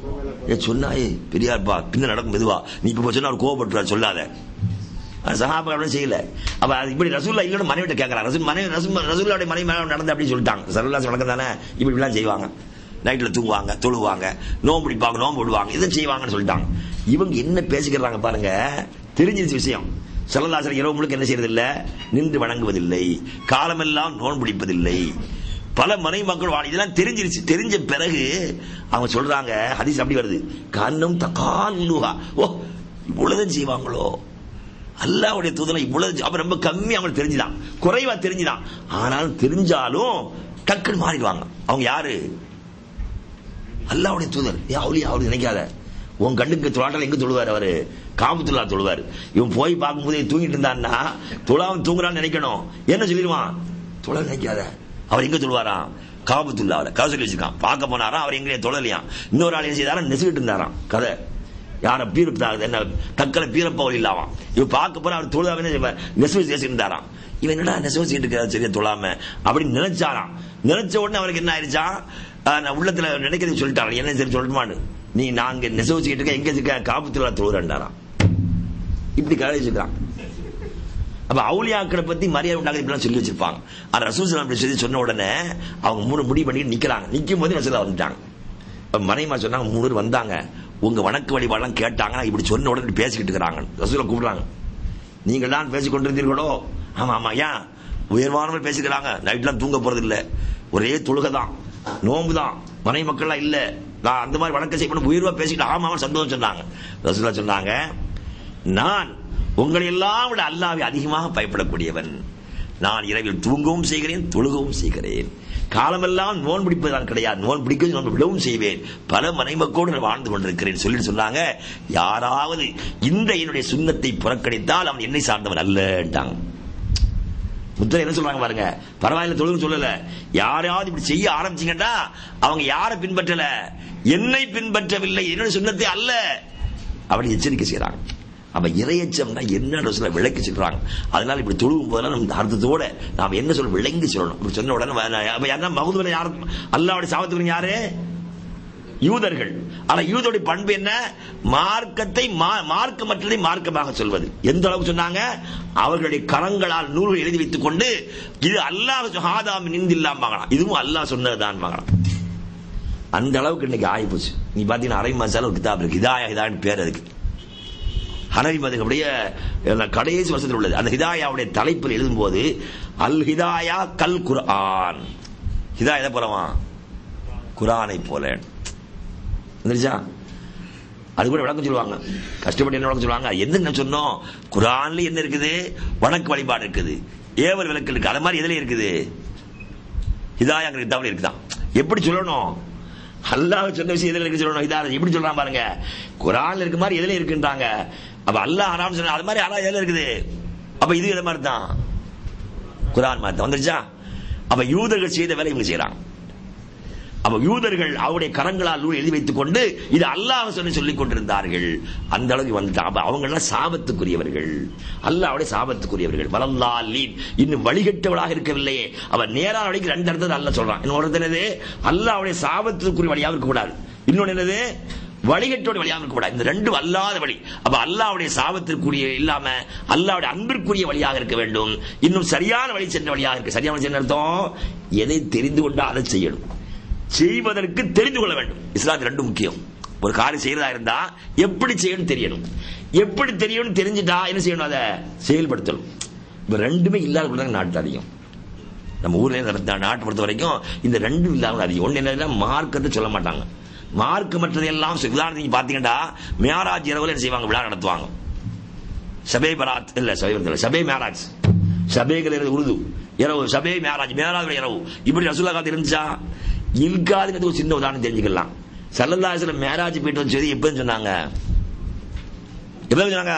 Speaker 1: சொன்னா பெரியார்ப்பா பின்ன நடக்கும் மெதுவா, நீ இப்ப சொன்னா அவர் கோவப்பட்டுறாரு சொல்லாத. சஹாபாக்கள் செய்யல. அப்ப இப்படி ரசூல்லா இல்லோட மனைவிட்ட கேட்கறாங்க. ரசூல் மனைவி ரசூலுல்லாஹ்வுடைய மனைவி மேல நடந்து அப்படி சொல்லிட்டாங்க. ஸல்லல்லாஹு அலைஹி வஸல்லம் தானே இப்படி எல்லாம் செய்வாங்க, நைட்ல தூங்குவாங்க, தொழுவாங்க, நோம்பு பிடிப்பாங்க, நோம்பு விடுவாங்க, இதை செய்வாங்கன்னு சொல்லிட்டாங்க. இவங்க என்ன பேசிக்கிறாங்க பாருங்க, தெரிஞ்சிருச்சு விஷயம். ஸல்லல்லாஹு அலைஹி வஸல்லம் இரவு முழுக்க என்ன செய்யறதில்ல, நின்று வணங்குவதில்லை, காலமெல்லாம் நோன்பு பிடிப்பதில்லை, பல மனைவி மக்கள் வாழ, இதெல்லாம் தெரிஞ்சிருச்சு. தெரிஞ்ச பிறகு அவங்க சொல்றாங்க, ஹதீஸ் அப்படி வருது, கண்ணும் தகாலுஹா, ஓ இவ்வளவுதான் செய்வாங்களோ, அல்லாஹ்வுடைய தூதர் இவ்வளவு, அப்ப ரொம்ப கம்மி அவங்களுக்கு தெரிஞ்சுதான், குறைவா தெரிஞ்சுதான். ஆனாலும் தெரிஞ்சாலும் டக்குன்னு மாறிடுவாங்க. அவங்க யாரு? அல்லாஹ்வுடைய தூதர். அவுலியா அவரு நினைக்காத, உன் கண்ணுக்கு தொழாட்டல் எங்க தொழுவார் அவரு? காபத்துல்லா தொழுவார். இவன் போய் பார்க்கும்போது தூங்கிட்டு இருந்தான்னா தொழாம தூங்குறான்னு நினைக்கணும். என்ன சொல்லிடுவான்? தொழ நினைக்காத, அவர் எங்க தொழுவாராம்? காபத்துல்லா. அவரை கதை சொல்லி வச்சிருக்கான். பார்க்க போனாராம், அவர் எங்க தொழலையாம். இன்னொரு ஆள் என்ன செய்தாரா, நெசுகிட்டு இருந்தாராம். கதை யார பீரப்பா என்ன தக்கலை பீரப்பா இல்லாவான். இவன் பார்க்க போற அவர் தொழுதாவே நெசவு பேசியிருந்தாராம். இவன் என்னடா நெசவு செய்யிட்டு சரியா தொழாம அப்படின்னு நினைச்சாராம். நினைச்ச உடனே அவருக்கு என்ன ஆயிடுச்சா, உள்ளத்துல நினைக்கிறது சொல்லிட்டாங்க. என்ன சரி சொல்லணுமான்னு, நீ நாங்க நெசவு செய்யிட்டு இருக்க, எங்க இருக்க, காபத்துல தொழுறாண்டாராம். இப்படி கதை வச்சிருக்கான். அப்ப அவுலியாக்களை பத்தி மரியாதை உண்டாக இப்படி சொல்லி வச்சிருப்பாங்க. ஆனா ரசூல் ஸல்லல்லாஹு அலைஹி வஸல்லம் சொன்ன உடனே அவங்க மூணு முடிவு பண்ணிட்டு நிக்கிறாங்க. நிக்கும் போது ரசூலா வந்துட்டாங்க. மனைமா சொன்னாங்க, மூணு பேர் வந்தாங்க, உங்க வணக்க வழிபாடெல்லாம் கேட்டாங்க, இப்படி சொன்ன உடனே பேசிக்கிட்டு இருக்கிறாங்க. ரசூலை கூப்பிடுறாங்க, நீங்கள் தான் பேசிக் கொண்டிருந்தீர்களோ? ஆமா ஆமா. ஏன்? உயர்வானவர் பேசிக்கிறாங்க, நைட்லாம் தூங்க போறது இல்ல, ஒரே தொழுகைதான், நோம்புதான், மனைவி மக்கள்லாம் இல்ல, நான் அந்த மாதிரி வணக்கம் செய்ய உயர்வா பேசிக்கிட்டு ஆமா சந்தோஷம் சொன்னாங்க. ரசூலா சொன்னாங்க, நான் உங்களை எல்லாம் விட அல்லாஹ்வை அதிகமாக பயப்படக்கூடியவன், நான் இரவில் தூங்கவும் செய்கிறேன், தொழுகவும் செய்கிறேன், காலமெல்லாம் நோன் பிடிப்பதான் கிடையாது, நோன் பிடிக்க நோன் விடவும் செய்வேன், பல மனைமக்கோடு வாழ்ந்து கொண்டிருக்கிறேன் சொல்லிட்டு சொன்னாங்க. யாராவது இந்த என்னுடைய சுன்னத்தை புறக்கணித்தால் அவன் என்னை சார்ந்தவன் அல்லன்ட்டாங்க. முத்தரை என்ன சொல்றாங்க பாருங்க, பரவாயில்ல தொழுது சொல்லல, யாராவது இப்படி செய்ய ஆரம்பிச்சீங்கன்னா அவங்க யாரை பின்பற்றல, என்னை பின்பற்றவில்லை, என்னுடைய சுன்னத்தை அல்ல, அப்படி எச்சரிக்கை செய்யறாங்க. அப்ப இறையச்சம்னா என்ன சொல்ல விளக்கி சொல்றாங்க. அதனால இப்படி தொழுவும் போதெல்லாம் நம்ம அர்த்தத்தோட நாம என்ன சொல்ல விளங்கி சொல்லணும். இப்படி சொன்ன உடனே மகதுவனை யாரு? அல்லாஹ்வுடைய சாபத்துக்கு யாரு? யூதர்கள். ஆனா யூதருடைய பண்பு என்ன? மார்க்கத்தை மார்க்கமற்றதை மார்க்கமாக சொல்வது. எந்த அளவுக்கு சொன்னாங்க? அவர்களுடைய கரங்களால் நூல்கள் எழுதி வைத்துக் கொண்டு இது அல்லாஹ் சுஹாதாம் நிந்தில்லாம, இதுவும் அல்லாஹ் சொன்னதுதான் வாங்கலாம். அந்த அளவுக்கு இன்னைக்கு ஆகி போச்சு. நீ பாத்தீங்கன்னா அரை மாசால ஒரு கிதாப் இருக்கு, ஹிதாயா ஹிதான்னு பேர். அதுக்கு ஹனவி மதம் அப்படியே கடைசி வருஷத்தில் உள்ளது. அந்த ஹிதாயாவுடைய தலைப்பில் எழுதும் போது அல் ஹிதாயா கல் குர்ஆன், ஹிதாயா போலவா குர்ஆனை போல. அது கூட விளக்கம் சொல்லுவாங்க, கஷ்டப்பட்டு என்ன விளக்கம் சொல்லுவாங்க, என்ன சொன்னோம், குர்ஆன்ல என்ன இருக்குது? வணக்க வழிபாடு இருக்குது, ஏவல் விளக்கு இருக்கு, அது மாதிரி எதுல இருக்குது? ஹிதாயாங்கிற கிதாபில் இருக்குதான். எப்படி சொல்லணும்? அல்லாஹ் சொன்ன விஷயம் எதுல இருக்கு சொல்லணும். ஹிதாயா எப்படி சொல்றான் பாருங்க, குர்ஆன்ல இருக்க மாதிரி எதுல இருக்குன்றாங்க. அப்ப அல்லாஹ் ஹராம் சொன்ன அது மாதிரி அல்லாஹ் எதுல இருக்குது? அப்ப இது எது மாதிரி தான்? குர்ஆன் மாதிரி தான். வந்துருச்சா? அப்ப யூதர்கள் செய்த வேலை இவங்க செய்யறாங்க. அப்ப யூதர்கள் அவருடைய கரங்களால் எழுதி வைத்துக் கொண்டு இது அல்லாஹ் சொல்லி சொல்லிக் கொண்டிருந்தார்கள். அந்த அளவுக்கு வந்துட்டாங்க. அப்ப அவங்க எல்லாம் சாபத்துக்குரியவர்கள், அல்லாஹ்வுடைய சாபத்துக்குரியவர்கள். வலல்லாலீன், இன்னும் வழிகட்டவளாக இருக்கவில்லையே. அவன் நேரான வழிக்கு ரெண்டு இடத்துல அல்லாஹ் சொல்றான். இன்னொரு என்னது? அல்லாஹ்வுடைய சாபத்துக்குரிய வழியாக இருக்கக்கூடாது. இன்னொன்னு என்னது? வழிகட்டோட வழியாக இருக்கக்கூடாது. இந்த ரெண்டும் அல்லாத வழி. அப்ப அல்லாஹ்வுடைய சாபத்திற்குரிய இல்லாம அல்லாஹ்வுடைய அன்பிற்குரிய வழியாக இருக்க வேண்டும். இன்னும் சரியான வழி சென்ற வழியாக இருக்கு. சரியான வழி சென்ற அர்த்தம் எதை தெரிந்து கொண்டா அதை செய்யணும், செய்வதற்கு தெரிந்து கொள்ள வேண்டும். இஸ்லாத்தில் ரெண்டு முக்கியம். ஒரு காரியம் செய்யறதா இருந்தா எப்படி செய்யணும் தெரியணும், எப்படி தெரியணும் தெரிஞ்சுட்டா என்ன செய்யணும், அதை செயல்படுத்தணும். இப்ப ரெண்டுமே இல்லாத நாட்டு அதிகம். நம்ம ஊர்ல நாட்டை பொறுத்த வரைக்கும் இந்த ரெண்டும் இல்லாத அதிகம். ஒன்னு என்ன, மார்க்கத்தை சொல்ல மாட்டாங்க, மார்க்கமற்றது எல்லாம். உதாரணத்துக்கு பாத்தீங்கன்னா மேராஜ் இரவுல என்ன செய்வாங்க, விழா நடத்துவாங்க. சபே பராத் இல்ல, சபே சபே மேராஜ், சபேங்கிறது உருது, இரவு சபே மேராஜ், மேராஜ் இரவு. இப்படி ரசூலுல்லாஹ் காலத்துல இருந்துச்சா? இருக்காதுங்கிறது ஒரு சின்ன உதாரணம் தெரிஞ்சுக்கலாம். ஸல்லல்லாஹு அலைஹி வஸல்லம் மேராஜ் போயிட்டு வந்து சொல்லி எப்ப சொன்னாங்க? எப்ப சொன்னாங்க?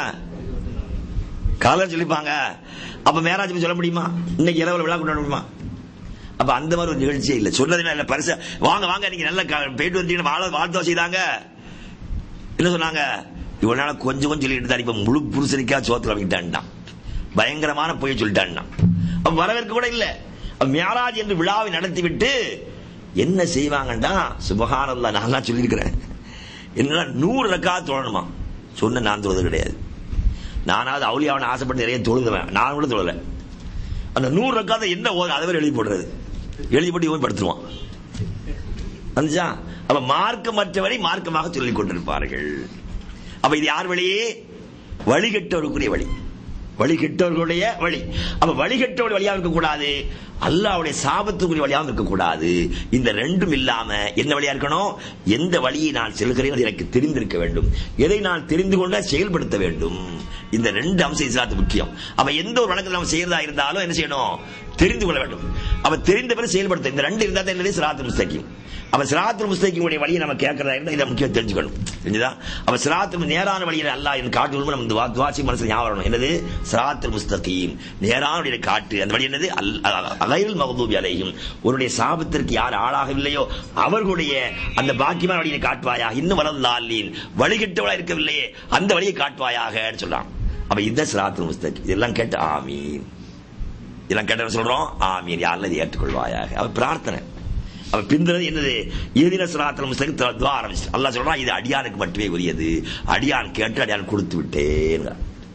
Speaker 1: காலையில சொல்லிப்பாங்க. அப்ப மேராஜ் சொல்ல முடியுமா? இன்னைக்கு இரவுல விழா கொண்டாட முடியுமா? அப்ப அந்த மாதிரி ஒரு நிகழ்ச்சியே இல்லை. சொன்னதுனா இல்ல, பரிசு வாங்க வாங்க நீங்க நல்லா போயிட்டு வந்தீங்கன்னா வாழ வாழ்த்தோ செய்தாங்க. என்ன சொன்னாங்க? இவ்வளவு நாள் கொஞ்சம் கொஞ்சம் சொல்லிட்டு தான், இப்ப முழு புருஷனிக்கா சோத்துல வாங்கிட்டான், பயங்கரமான போய் சொல்லிட்டான். அப்ப வரவேற்க கூட இல்ல. மேராஜ் என்று விழாவை நடத்திவிட்டு என்ன செய்வாங்கண்டா, சுபஹானல்லாஹ், நான் சொல்லியிருக்கிறேன், என்ன நூறு ரக்காத் தொழணுமா? சொன்ன நான் தொழுது கிடையாது. நானாவது அவுலியாவனை ஆசைப்பட்டு நிறைய தொழுதுவேன், நான் கூட தொழல. அந்த நூறு ரக்காத என்ன அதை வேற எழுதி போடுறது, எழுதி போட்டு இவன் படுத்துருவான். அப்ப மார்க்கமற்றவரை மார்க்கமாக சொல்லிக் கொண்டிருப்பார்கள். அப்ப இது யார் வழியே? வழிகட்டவர்களுக்குரிய வழி, வழிகட்டவர்களுடைய வழி. அப்ப வழிகட்டவர்கள் வழியாக இருக்கக்கூடாது, அல்லாஹ்வுடைய சாபத்துக்குரிய வழியாக இருக்கக்கூடாது. இந்த ரெண்டும் இல்லாம என்ன வழியா இருக்கணும்? எந்த வழியை நான் செல்கிறேன் எனக்கு தெரிந்திருக்க வேண்டும், எதை நான் தெரிந்து கொள்ள செயல்படுத்த வேண்டும். இந்த ரெண்டு அம்சம் இஸ்லாத்து முக்கியம். அப்ப எந்த ஒரு வழக்கத்தில் நம்ம செய்யறதா இருந்தாலும் என்ன செய்யணும்? தெரிந்து கொள்ள வேண்டும். அப்ப தெரிந்த பிறகு செயல்படுத்த, இந்த ரெண்டு இருந்தா தான் சிராத்துல் முஸ்தகீம். அப்ப சிராத்துல் முஸ்தகீமுடைய வழியை நம்ம கேட்கறதா இருந்தா இதை முக்கியம் தெரிஞ்சுக்கணும். தெரிஞ்சுதா? அப்ப சிராத்துல் நேரான வழியை அல்லாஹ் எனக்கு காட்டு, நம்ம இந்த வாசி மனசு ஞாபகம். என்னது? சிராத்துல் முஸ்தகீம், நேரான வழியை காட்டு. அந்த வழி என்னது? கைருல் மக்தூபி அலைஹிம், உன்னுடைய சாபத்திற்கு யார் ஆளாகவில்லையோ அவர்களுடைய அந்த பாக்கியமான வழியை காட்டுவாயாக. இன்னும் வலல்லாலீன், வழிகட்டவளா இருக்கவில்லையே அந்த வழியை காட்டுவாயாக சொல்றான். அப்ப இதுதான் சிராத்துல் முஸ்தகீம். இதெல்லாம் கேட்டு ஆமீன், இதெல்லாம் கேட்ட சொல்றோம் ஆமீன், யாரெல்லாம் இதை ஏற்றுக்கொள்வாயாக. அவ பிரார்த்தனை. அவ பிந்தது என்னது? இறுதின சிராத்துல் முஸ்தகீம் துஆ ஆரம்பிச்சு அல்லாஹ் சொல்றான், இது அடியானுக்கு மட்டுமே உரியது, அடியான் கேட்டு அடியான் கொடுத்து விட்டேன்.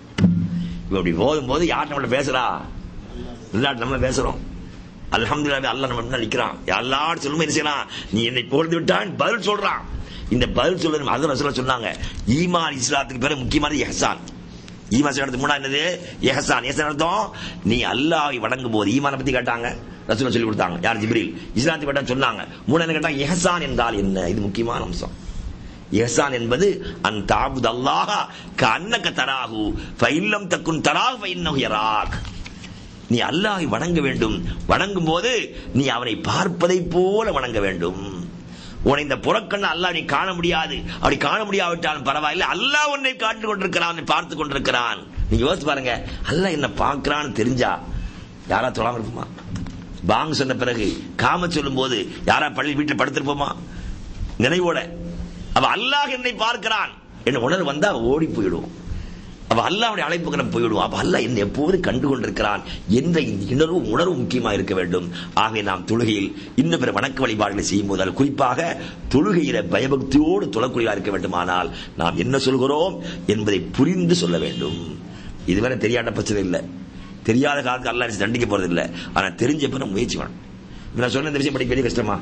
Speaker 1: இப்படி போதும் போது யார் நம்மள பேசுறா? இல்லாட்டி நம்ம பேசுறோம். அல்ஹம்துலில்லாஹ் அல்லாஹ் நம்ம நிக்கிறான். எல்லாரும் சொல்லுமே என்ன செய்யலாம்? நீ என்னை புகழ்ந்து விட்டான் பதில் சொல்றான். இந்த பதில் சொல்ல அது ரசூலுல்லாஹ் சொன்னாங்க, ஈமான் இஸ்லாத்துக்கு பேரு முக்கியமானது இஹ்சான். ஈமான் சொல்றது மூணா என்னது? இஹ்சான். இஹ்சான் அர்த்தம் நீ அல்லாஹ்வை வணங்கும் போது, ஈமானை பத்தி கேட்டாங்க ரசூலுல்லாஹ் சொல்லி கொடுத்தாங்க. யார்? ஜிப்ரீல். இஸ்லாத்தை பற்றி சொன்னாங்க. மூணு என்ன கேட்டாங்க? இஹ்சான் என்றால் என்ன? இது முக்கியமான அம்சம். இஹ்சான் என்பது அன் தஅபுதல்லாஹ கஅன்னக தராஹு ஃபஇல்லம் தகுன் தராஹு ஃபஇன்னஹு யராக். நீ அல்லாஹ்வை வணங்க வேண்டும், வணங்கும் போது நீ அவனை பார்ப்பதை போல வணங்க வேண்டும். உன்னை இந்த புறக்கண்ண அல்லாஹ் நீ காண முடியாது, அப்படி காண முடியாவிட்டாலும் பரவாயில்லை, அல்லாஹ் உன்னை காட்டு கொண்டிருக்கிறான், பார்த்து கொண்டிருக்கிறான். நீங்க யோசிச்சு பாருங்க, அல்லாஹ் என்ன பார்க்கிறான்னு தெரிஞ்சா யாரா தொழாம இருப்போமா? பாங்க சொன்ன பிறகு காம சொல்லும் போது யாரா பள்ளி வீட்டில் படுத்திருப்போமா நினைவோட? அவ அல்லாஹ் என்னை பார்க்கிறான் என்ன உணர்வு வந்தா ஓடி போயிடுவோம். அப்ப அல்லாஹ்வுடைய அழைப்புக்கு நம்ம போய்விடுவோம். அப்ப அல்லாஹ் என்னை எப்போது கண்டு கொண்டிருக்கிறான் என்ற உணர்வு உணர்வு முக்கியமா இருக்க வேண்டும். ஆகவே நாம் தொழுகையில் இன்னும் பிற வணக்க வழிபாடுகளை செய்யும் போது, அது குறிப்பாக தொழுகையில பயபக்தியோடு தொழக்கூடியவா இருக்க வேண்டுமானால் நாம் என்ன சொல்கிறோம் என்பதை புரிந்து சொல்ல வேண்டும். இதுவரை தெரியாத பிரச்சனை இல்லை, தெரியாத காலத்துக்கு அல்லாஹ் தண்டிக்க போறது இல்லை. ஆனா தெரிஞ்ச பிறகு முயற்சி வேணும். நான் சொன்ன இந்த விஷயம் படிக்க பெரிய கஷ்டமா?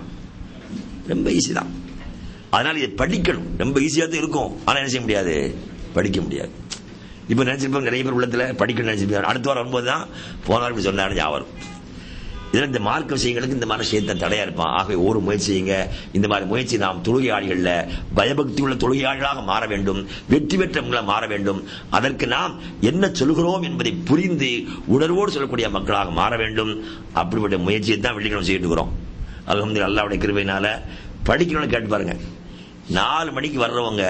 Speaker 1: ரொம்ப ஈஸி தான். அதனால இதை படிக்கணும். ரொம்ப ஈஸியா தான் இருக்கும், ஆனா என்ன செய்ய முடியாது? படிக்க முடியாது. இப்ப நினைச்சிருப்போம் நிறைய பேர் உள்ளத்துல படிக்கணும் நினைச்சிருப்பாங்க. அடுத்த வாரம் வரும்போதுதான் போன வாரம் சொன்னாரு ஞாபகம். இதுல இந்த மார்க்க விஷயங்களுக்கு இந்த மாதிரி விஷயத்தை தடையா இருப்பான். ஆகவே ஒரு முயற்சி செய்யுங்க. இந்த மாதிரி முயற்சி நாம் தொழுகையாளிகள்ல பயபக்தி உள்ள தொழுகையாளிகளாக மாற வேண்டும், வெற்றி பெற்றவங்கள மாற வேண்டும். அதற்கு நாம் என்ன சொல்கிறோம் என்பதை புரிந்து உணர்வோடு சொல்லக்கூடிய மக்களாக மாற வேண்டும். அப்படிப்பட்ட முயற்சியை தான் வெள்ளிக்கிழமை செய்யிட்டு இருக்கிறோம். அல்ஹம்துலில்லாஹ் அல்லாஹ்வுடைய கிருபையினால படிக்கணும்னு கேட்டு பாருங்க. நாலு மணிக்கு வர்றவங்க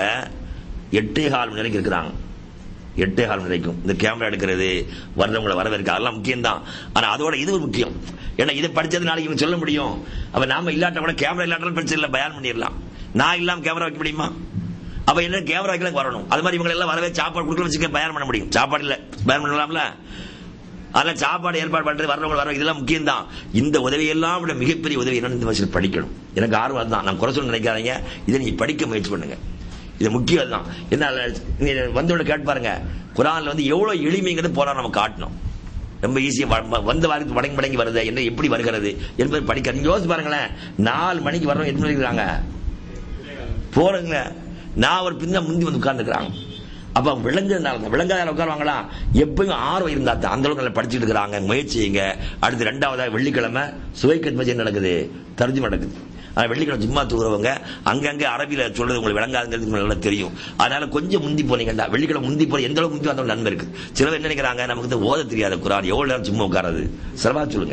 Speaker 1: எட்டே கால் மணி வரைக்கும் இருக்கிறாங்க. எட்டே கால் வரைக்கும் இந்த கேமரா எடுக்கிறது, வர்றவங்களை வரவேற்க அதெல்லாம் முக்கியம் தான். ஆனா அதோட இது ஒரு முக்கியம். ஏன்னா இதை படிச்சது நாளைக்கு இவங்க சொல்ல முடியும். அப்ப நாம இல்லாட்ட கூட கேமரா இல்லாட்டாலும் பிரச்சனை இல்லை, பயான் பண்ணிடலாம். நான் இல்லாம கேமரா வைக்க முடியுமா? அப்ப என்ன கேமரா வைக்கல வரணும். அது மாதிரி இவங்க எல்லாம் வரவே சாப்பாடு கொடுக்கல வச்சுக்க பயான் பண்ண முடியும். சாப்பாடு இல்ல பயான் பண்ணலாம்ல. அதெல்லாம் சாப்பாடு ஏற்பாடு பண்றது, வர்றவங்க வர இதெல்லாம் முக்கியம் தான். இந்த உதவியெல்லாம் விட மிகப்பெரிய உதவி என்னன்னு இந்த வருஷம் படிக்கணும். எனக்கு ஆர்வம் தான், நான் குறை சொல்ல நினைக்காதீங்க. இதை நீங்க படிக்க முயற்சி பண்ணுங்க. இது முக்கியம் தான். என்ன வந்தோட கேட்டு பாருங்க, குரான்ல வந்து எவ்வளவு எளிமைங்கிறது போல நம்ம காட்டணும். ரொம்ப ஈஸியா வந்த வாரத்துக்கு மடங்கி மடங்கி வருது, என்ன எப்படி வருகிறது என்பது படிக்க நீங்க யோசிச்சு பாருங்களேன். நாலு மணிக்கு வர்றோம், எட்டு மணிக்கு இருக்காங்க போறங்க. நான் ஒரு பின்ன முந்தி வந்து உட்கார்ந்துக்கிறாங்க. அப்ப விளங்குறதுனால விளங்காத உட்காருவாங்களா? எப்பயும் ஆர்வம் இருந்தா அந்த அளவுக்கு படிச்சுட்டு இருக்கிறாங்க. முயற்சி செய்யுங்க. அடுத்து ரெண்டாவதாக வெள்ளிக்கிழமை சுவைக்கத் மஜ்லிஸ் நடக்குது, தர்ஜுமா நடக்குது. வெள்ளிக்கிழமை ஜும்மா தூங்குறவங்க அங்கங்க அரபியில சொல்றது உங்களுக்கு விளங்காதுங்கிறது நல்லா தெரியும். அதனால கொஞ்சம் முந்தி போனீங்கன்னா வெள்ளிக்கிழமை முந்தி போற எந்த அளவுக்கு முந்தி வந்தவங்க நன்மை இருக்கு. சிலர் என்ன நினைக்கிறாங்க, நமக்கு ஓத தெரியாத குரான் எவ்வளவு நேரம் சும்மா உட்காராது. செலவா சொல்லுங்க.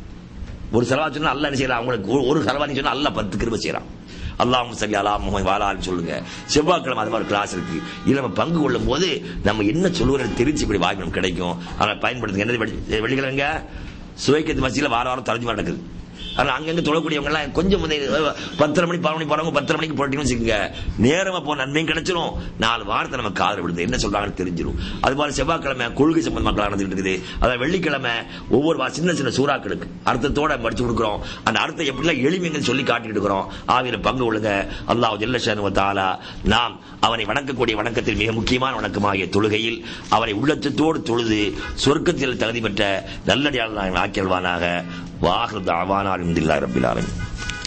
Speaker 1: ஒரு செலவா சொன்னா அல்ல என்ன செய்யலாம், அவங்களுக்கு ஒரு செலவா சொன்னா அல்ல பத்து கிருபை செய்யறான். அல்லாஹும் சல்லி அலா முஹம்மது வாலான்னு சொல்லுங்க. செவ்வாய்க்கிழமை அது மாதிரி கிளாஸ் இருக்கு. இதுல நம்ம பங்கு கொள்ளும் போது நம்ம என்ன சொல்லுவது தெரிஞ்சு இப்படி வாய்ப்பு கிடைக்கும். அதை பயன்படுத்துங்க. என்னது வெள்ளிக்கிழமை சுவைக்கத் மஜ்லிஸ்ல வார வாரம் தர்ஜுமா நடக்குது. ஆனா அங்கங்க தொழக்கூடியவங்க எல்லாம் கொஞ்சம் பத்தரை மணி பதினொரு மணி போறவங்க பத்தரை மணிக்கு போட்டீங்கன்னு வச்சுக்கோங்க, நேரமா போ நன்மையும் கிடைச்சிரும், நாலு வாரத்தை நம்ம காதல் விடுது என்ன சொல்றாங்கன்னு தெரிஞ்சிடும். அதுபோல செவ்வாய்க்கிழமை கொள்கை சம்பந்தமாக நடந்துட்டு இருக்குது. அதாவது வெள்ளிக்கிழமை ஒவ்வொரு சின்ன சின்ன சூறாக்களுக்கு அர்த்தத்தோட படிச்சு கொடுக்கிறோம். அந்த அர்த்தம் எப்படிலாம் எளிமைங்கன்னு சொல்லி காட்டிட்டு இருக்கிறோம். ஆவியில பங்கு கொள்ளுங்க. அல்லாஹ் ஜல்ல ஷானு வ தஆலா நாம் அவனை வணங்கக்கூடிய வணக்கத்தில் மிக முக்கியமான வணக்கமாகிய தொழுகையில் அவனை உள்ளத்தோடு தொழுது சொர்க்கத்தில் தகுதி பெற்ற நல்லடியாளர் ஆக்கியல்வானாக. வாஹிரு தஅவானா அல்ஹம்துலில்லாஹி ரப்பில் ஆலமீன்.